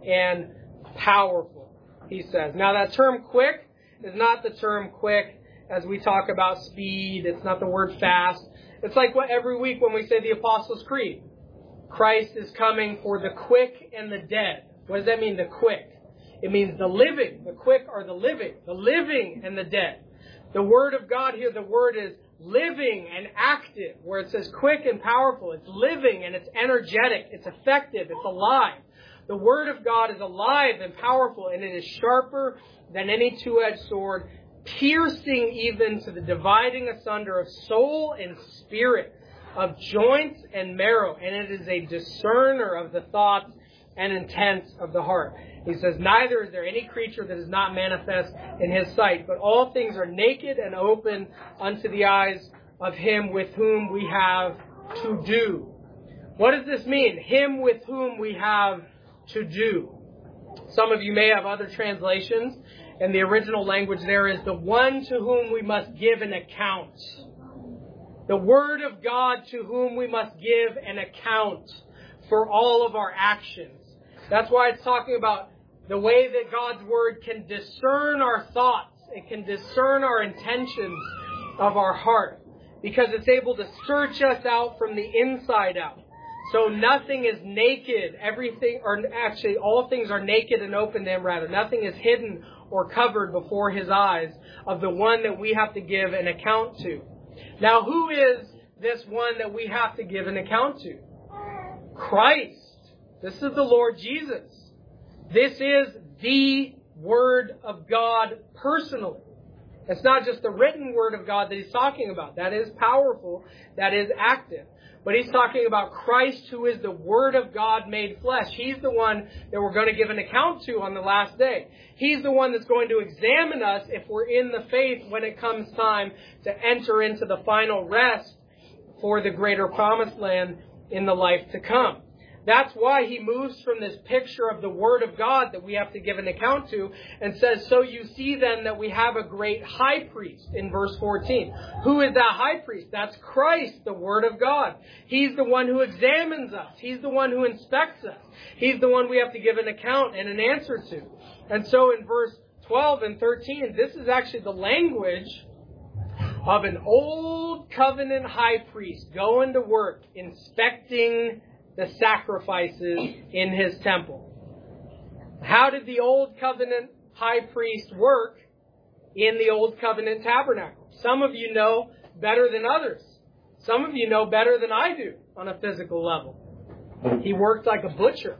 and powerful, he says. Now that term quick is not the term quick as we talk about speed. It's not the word fast. It's like what every week when we say the Apostles' Creed. Christ is coming for the quick and the dead. What does that mean, the quick? It means the living. The quick are the living. The living and the dead. The Word of God here, the word is living and active. Where it says quick and powerful, it's living and it's energetic. It's effective. It's alive. The Word of God is alive and powerful, and it is sharper than any two-edged sword, piercing even to the dividing asunder of soul and spirit, of joints and marrow, and it is a discerner of the thoughts and intents of the heart. He says, neither is there any creature that is not manifest in his sight, but all things are naked and open unto the eyes of him with whom we have to do. What does this mean? Him with whom we have to do. Some of you may have other translations, and the original language there is the one to whom we must give an account. The Word of God to whom we must give an account for all of our actions. That's why it's talking about the way that God's Word can discern our thoughts. It can discern our intentions of our heart, because it's able to search us out from the inside out. So nothing is naked. Everything, or actually all things are naked and open to Him, rather. Nothing is hidden or covered before His eyes of the one that we have to give an account to. Now, who is this one that we have to give an account to? Christ. This is the Lord Jesus. This is the Word of God personally. It's not just the written Word of God that He's talking about. That is powerful. That is active. But He's talking about Christ, who is the Word of God made flesh. He's the one that we're going to give an account to on the last day. He's the one that's going to examine us if we're in the faith when it comes time to enter into the final rest for the greater promised land in the life to come. That's why he moves from this picture of the Word of God that we have to give an account to and says, so you see then that we have a great high priest in verse fourteen. Who is that high priest? That's Christ, the Word of God. He's the one who examines us. He's the one who inspects us. He's the one we have to give an account and an answer to. And so in verse twelve and thirteen, this is actually the language of an old covenant high priest going to work, inspecting the sacrifices in his temple. How did the old covenant high priest work in the old covenant tabernacle? Some of you know better than others. Some of you know better than I do on a physical level. He worked like a butcher.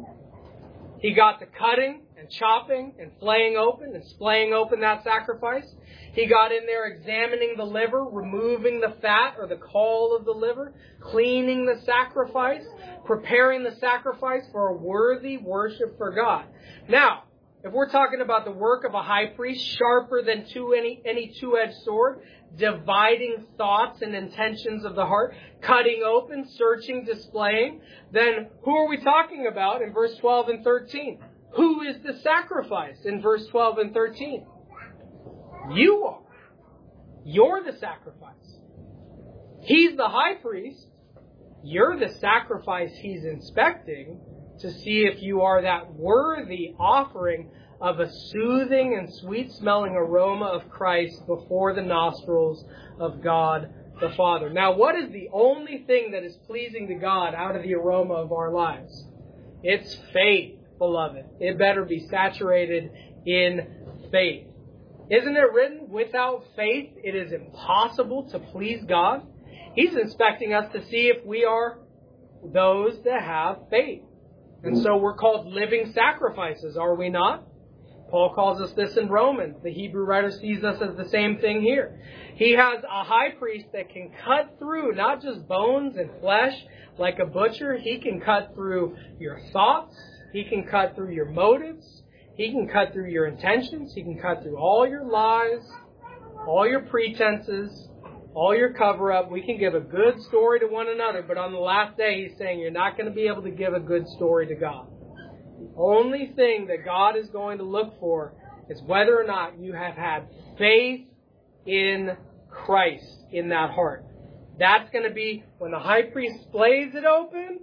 He got the cutting and chopping and flaying open and splaying open that sacrifice. He got in there examining the liver, removing the fat or the caul of the liver, cleaning the sacrifice, preparing the sacrifice for a worthy worship for God. Now, if we're talking about the work of a high priest, sharper than two, any, any two-edged sword, dividing thoughts and intentions of the heart, cutting open, searching, displaying, then who are we talking about in verse twelve and thirteen? Who is the sacrifice in verse twelve and thirteen? You are. You're the sacrifice. He's the high priest. You're the sacrifice He's inspecting to see if you are that worthy offering of a soothing and sweet-smelling aroma of Christ before the nostrils of God the Father. Now, what is the only thing that is pleasing to God out of the aroma of our lives? It's faith, beloved. It better be saturated in faith. Isn't it written, without faith it is impossible to please God? He's inspecting us to see if we are those that have faith. And so we're called living sacrifices, are we not? Paul calls us this in Romans. The Hebrew writer sees us as the same thing here. He has a high priest that can cut through not just bones and flesh like a butcher. He can cut through your thoughts. He can cut through your motives. He can cut through your intentions. He can cut through all your lies, all your pretenses, all your cover-up. We can give a good story to one another, but on the last day, he's saying you're not going to be able to give a good story to God. The only thing that God is going to look for is whether or not you have had faith in Christ in that heart. That's going to be when the high priest splays it open.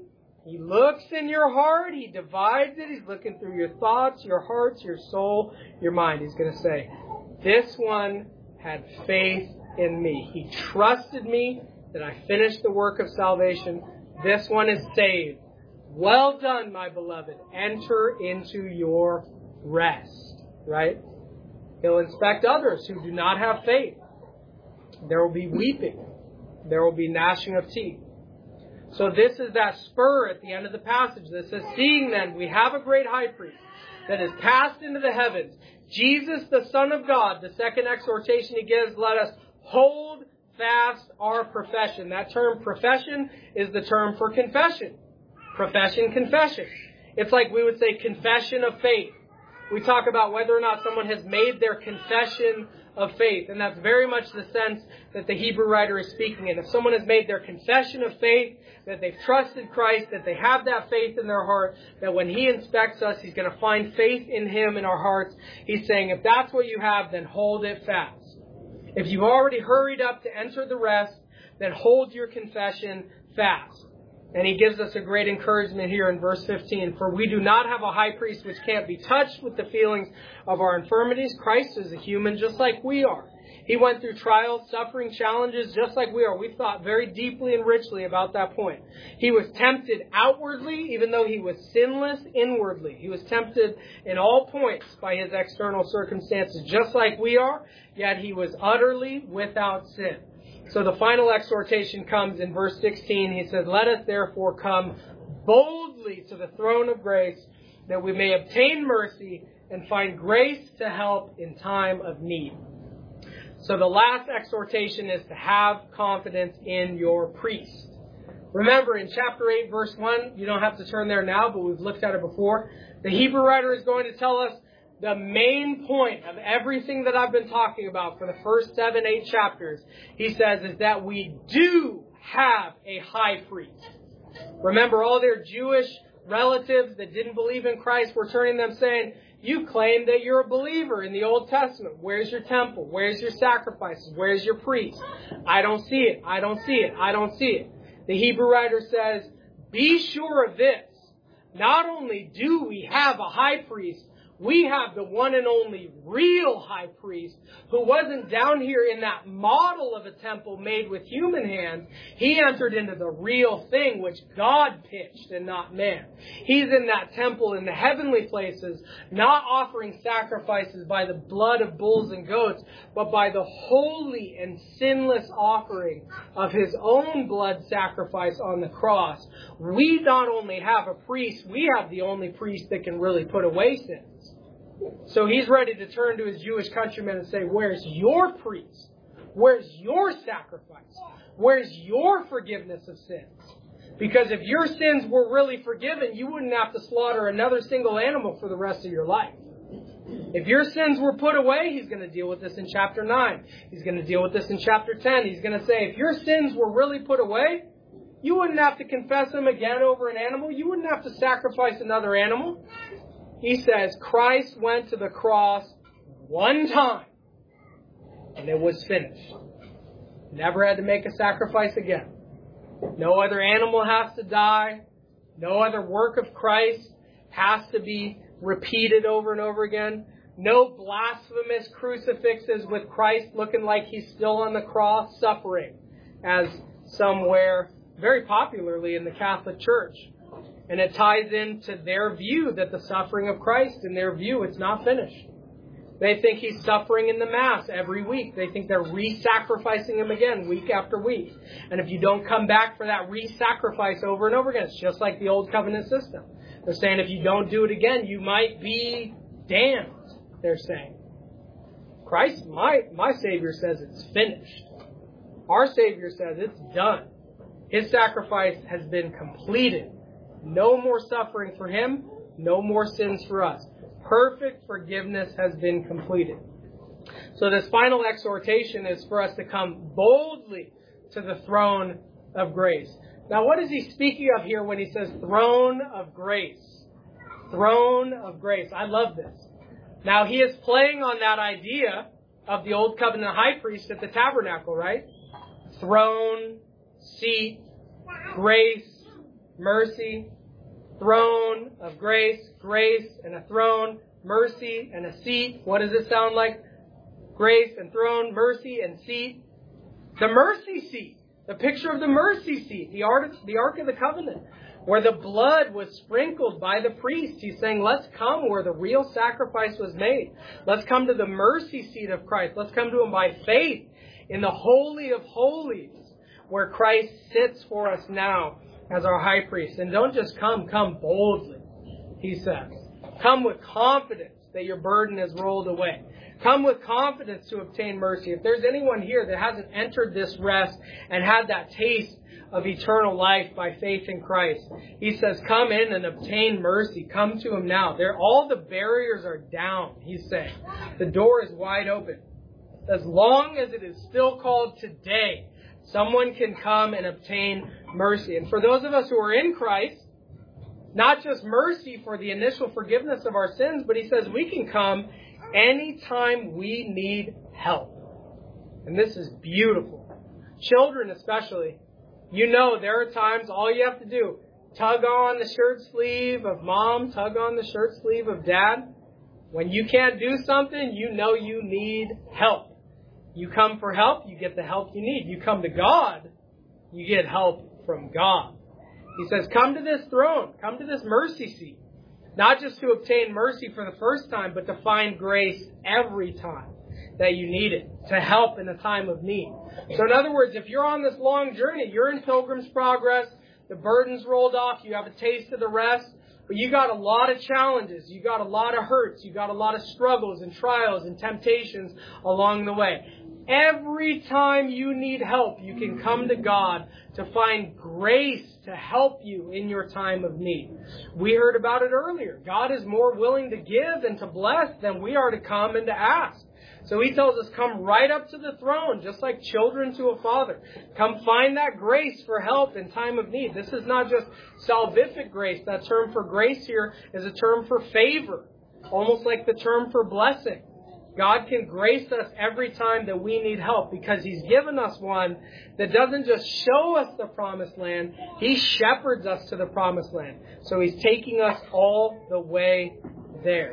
He looks in your heart. He divides it. He's looking through your thoughts, your hearts, your soul, your mind. He's going to say, this one had faith in me. He trusted me that I finished the work of salvation. This one is saved. Well done, my beloved. Enter into your rest. Right? He'll inspect others who do not have faith. There will be weeping. There will be gnashing of teeth. So this is that spur at the end of the passage that says, seeing then we have a great high priest that is passed into the heavens, Jesus the Son of God. The second exhortation he gives, let us hold fast our profession. That term profession is the term for confession. Profession, confession. It's like we would say confession of faith. We talk about whether or not someone has made their confession of faith. And that's very much the sense that the Hebrew writer is speaking in. If someone has made their confession of faith, that they've trusted Christ, that they have that faith in their heart, that when He inspects us, He's going to find faith in Him in our hearts. He's saying, if that's what you have, then hold it fast. If you've already hurried up to enter the rest, then hold your confession fast. And he gives us a great encouragement here in verse fifteen. For we do not have a high priest which can't be touched with the feelings of our infirmities. Christ is a human just like we are. He went through trials, suffering, challenges just like we are. We've thought very deeply and richly about that point. He was tempted outwardly, even though he was sinless inwardly. He was tempted in all points by his external circumstances just like we are, yet he was utterly without sin. So the final exhortation comes in verse sixteen. He says, let us therefore come boldly to the throne of grace that we may obtain mercy and find grace to help in time of need. So the last exhortation is to have confidence in your priest. Remember in chapter eight, verse one, you don't have to turn there now, but we've looked at it before. The Hebrew writer is going to tell us the main point of everything that I've been talking about for the first seven, eight chapters, he says, is that we do have a high priest. Remember, all their Jewish relatives that didn't believe in Christ were turning them saying, you claim that you're a believer in the Old Testament. Where's your temple? Where's your sacrifices? Where's your priest? I don't see it. I don't see it. I don't see it. The Hebrew writer says, be sure of this. Not only do we have a high priest, we have the one and only real high priest who wasn't down here in that model of a temple made with human hands. He entered into the real thing which God pitched and not man. He's in that temple in the heavenly places, not offering sacrifices by the blood of bulls and goats, but by the holy and sinless offering of his own blood sacrifice on the cross. We not only have a priest, we have the only priest that can really put away sin. So he's ready to turn to his Jewish countrymen and say, where's your priest? Where's your sacrifice? Where's your forgiveness of sins? Because if your sins were really forgiven, you wouldn't have to slaughter another single animal for the rest of your life. If your sins were put away, he's going to deal with this in chapter nine. He's going to deal with this in chapter ten. He's going to say, if your sins were really put away, you wouldn't have to confess them again over an animal. You wouldn't have to sacrifice another animal. He says Christ went to the cross one time and it was finished. Never had to make a sacrifice again. No other animal has to die. No other work of Christ has to be repeated over and over again. No blasphemous crucifixes with Christ looking like he's still on the cross suffering, as somewhere very popularly in the Catholic Church. And it ties into their view that the suffering of Christ, in their view, it's not finished. They think he's suffering in the Mass every week. They think they're re-sacrificing him again week after week. And if you don't come back for that re-sacrifice over and over again, it's just like the Old Covenant system. They're saying if you don't do it again, you might be damned, they're saying. Christ, my, my Savior says it's finished. Our Savior says it's done. His sacrifice has been completed. No more suffering for him, no more sins for us. Perfect forgiveness has been completed. So this final exhortation is for us to come boldly to the throne of grace. Now, what is he speaking of here when he says throne of grace? Throne of grace. I love this. Now, he is playing on that idea of the Old Covenant high priest at the tabernacle, right? Throne, seat, grace, mercy. throne of grace, grace and a throne, mercy and a seat. What does it sound like? Grace and throne, mercy and seat. The mercy seat. The picture of the mercy seat. The Ark, the Ark of the Covenant. Where the blood was sprinkled by the priest. He's saying, let's come where the real sacrifice was made. Let's come to the mercy seat of Christ. Let's come to Him by faith in the Holy of Holies, where Christ sits for us now as our high priest. And don't just come, come boldly, He says. Come with confidence that your burden is rolled away. Come with confidence to obtain mercy. If there's anyone here that hasn't entered this rest and had that taste of eternal life by faith in Christ, He says, come in and obtain mercy. Come to Him now. There, all the barriers are down, He's saying. The door is wide open. As long as it is still called today, someone can come and obtain mercy. And for those of us who are in Christ, not just mercy for the initial forgiveness of our sins, but He says we can come anytime we need help. And this is beautiful. Children especially, you know there are times all you have to do, tug on the shirt sleeve of mom, tug on the shirt sleeve of dad. When you can't do something, you know you need help. You come for help, you get the help you need. You come to God, you get help from God. He says, come to this throne, come to this mercy seat. Not just to obtain mercy for the first time, but to find grace every time that you need it, to help in a time of need. So in other words, if you're on this long journey, you're in Pilgrim's Progress, the burden's rolled off, you have a taste of the rest, but you got a lot of challenges, you got a lot of hurts, you got a lot of struggles and trials and temptations along the way. Every time you need help, you can come to God to find grace to help you in your time of need. We heard about it earlier. God is more willing to give and to bless than we are to come and to ask. So He tells us, come right up to the throne, just like children to a father. Come find that grace for help in time of need. This is not just salvific grace. That term for grace here is a term for favor, almost like the term for blessing. God can grace us every time that we need help because He's given us one that doesn't just show us the promised land, He shepherds us to the promised land. So He's taking us all the way there.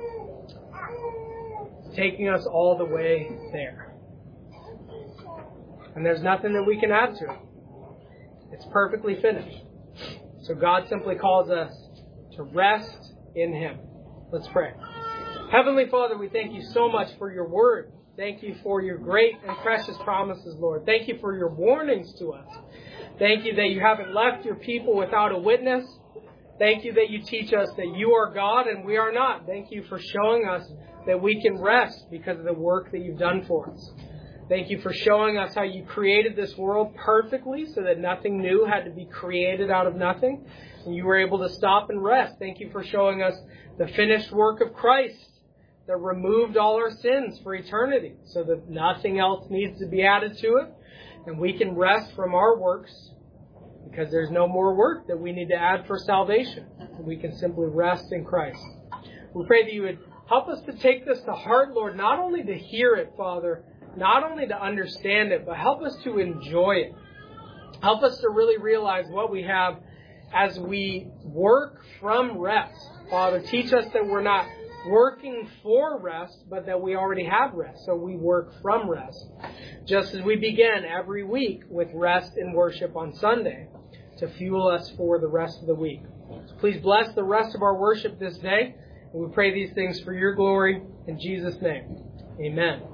He's taking us all the way there. And there's nothing that we can add to it. It's perfectly finished. So God simply calls us to rest in Him. Let's pray. Heavenly Father, we thank You so much for Your word. Thank You for Your great and precious promises, Lord. Thank You for Your warnings to us. Thank You that You haven't left Your people without a witness. Thank You that You teach us that You are God and we are not. Thank You for showing us that we can rest because of the work that You've done for us. Thank You for showing us how You created this world perfectly so that nothing new had to be created out of nothing. And You were able to stop and rest. Thank You for showing us the finished work of Christ that removed all our sins for eternity so that nothing else needs to be added to it. And we can rest from our works because there's no more work that we need to add for salvation. We can simply rest in Christ. We pray that You would help us to take this to heart, Lord, not only to hear it, Father, not only to understand it, but help us to enjoy it. Help us to really realize what we have as we work from rest. Father, teach us that we're not working for rest, but that we already have rest. So we work from rest. Just as we begin every week with rest and worship on Sunday to fuel us for the rest of the week. So please bless the rest of our worship this day. And we pray these things for Your glory. In Jesus' name, amen.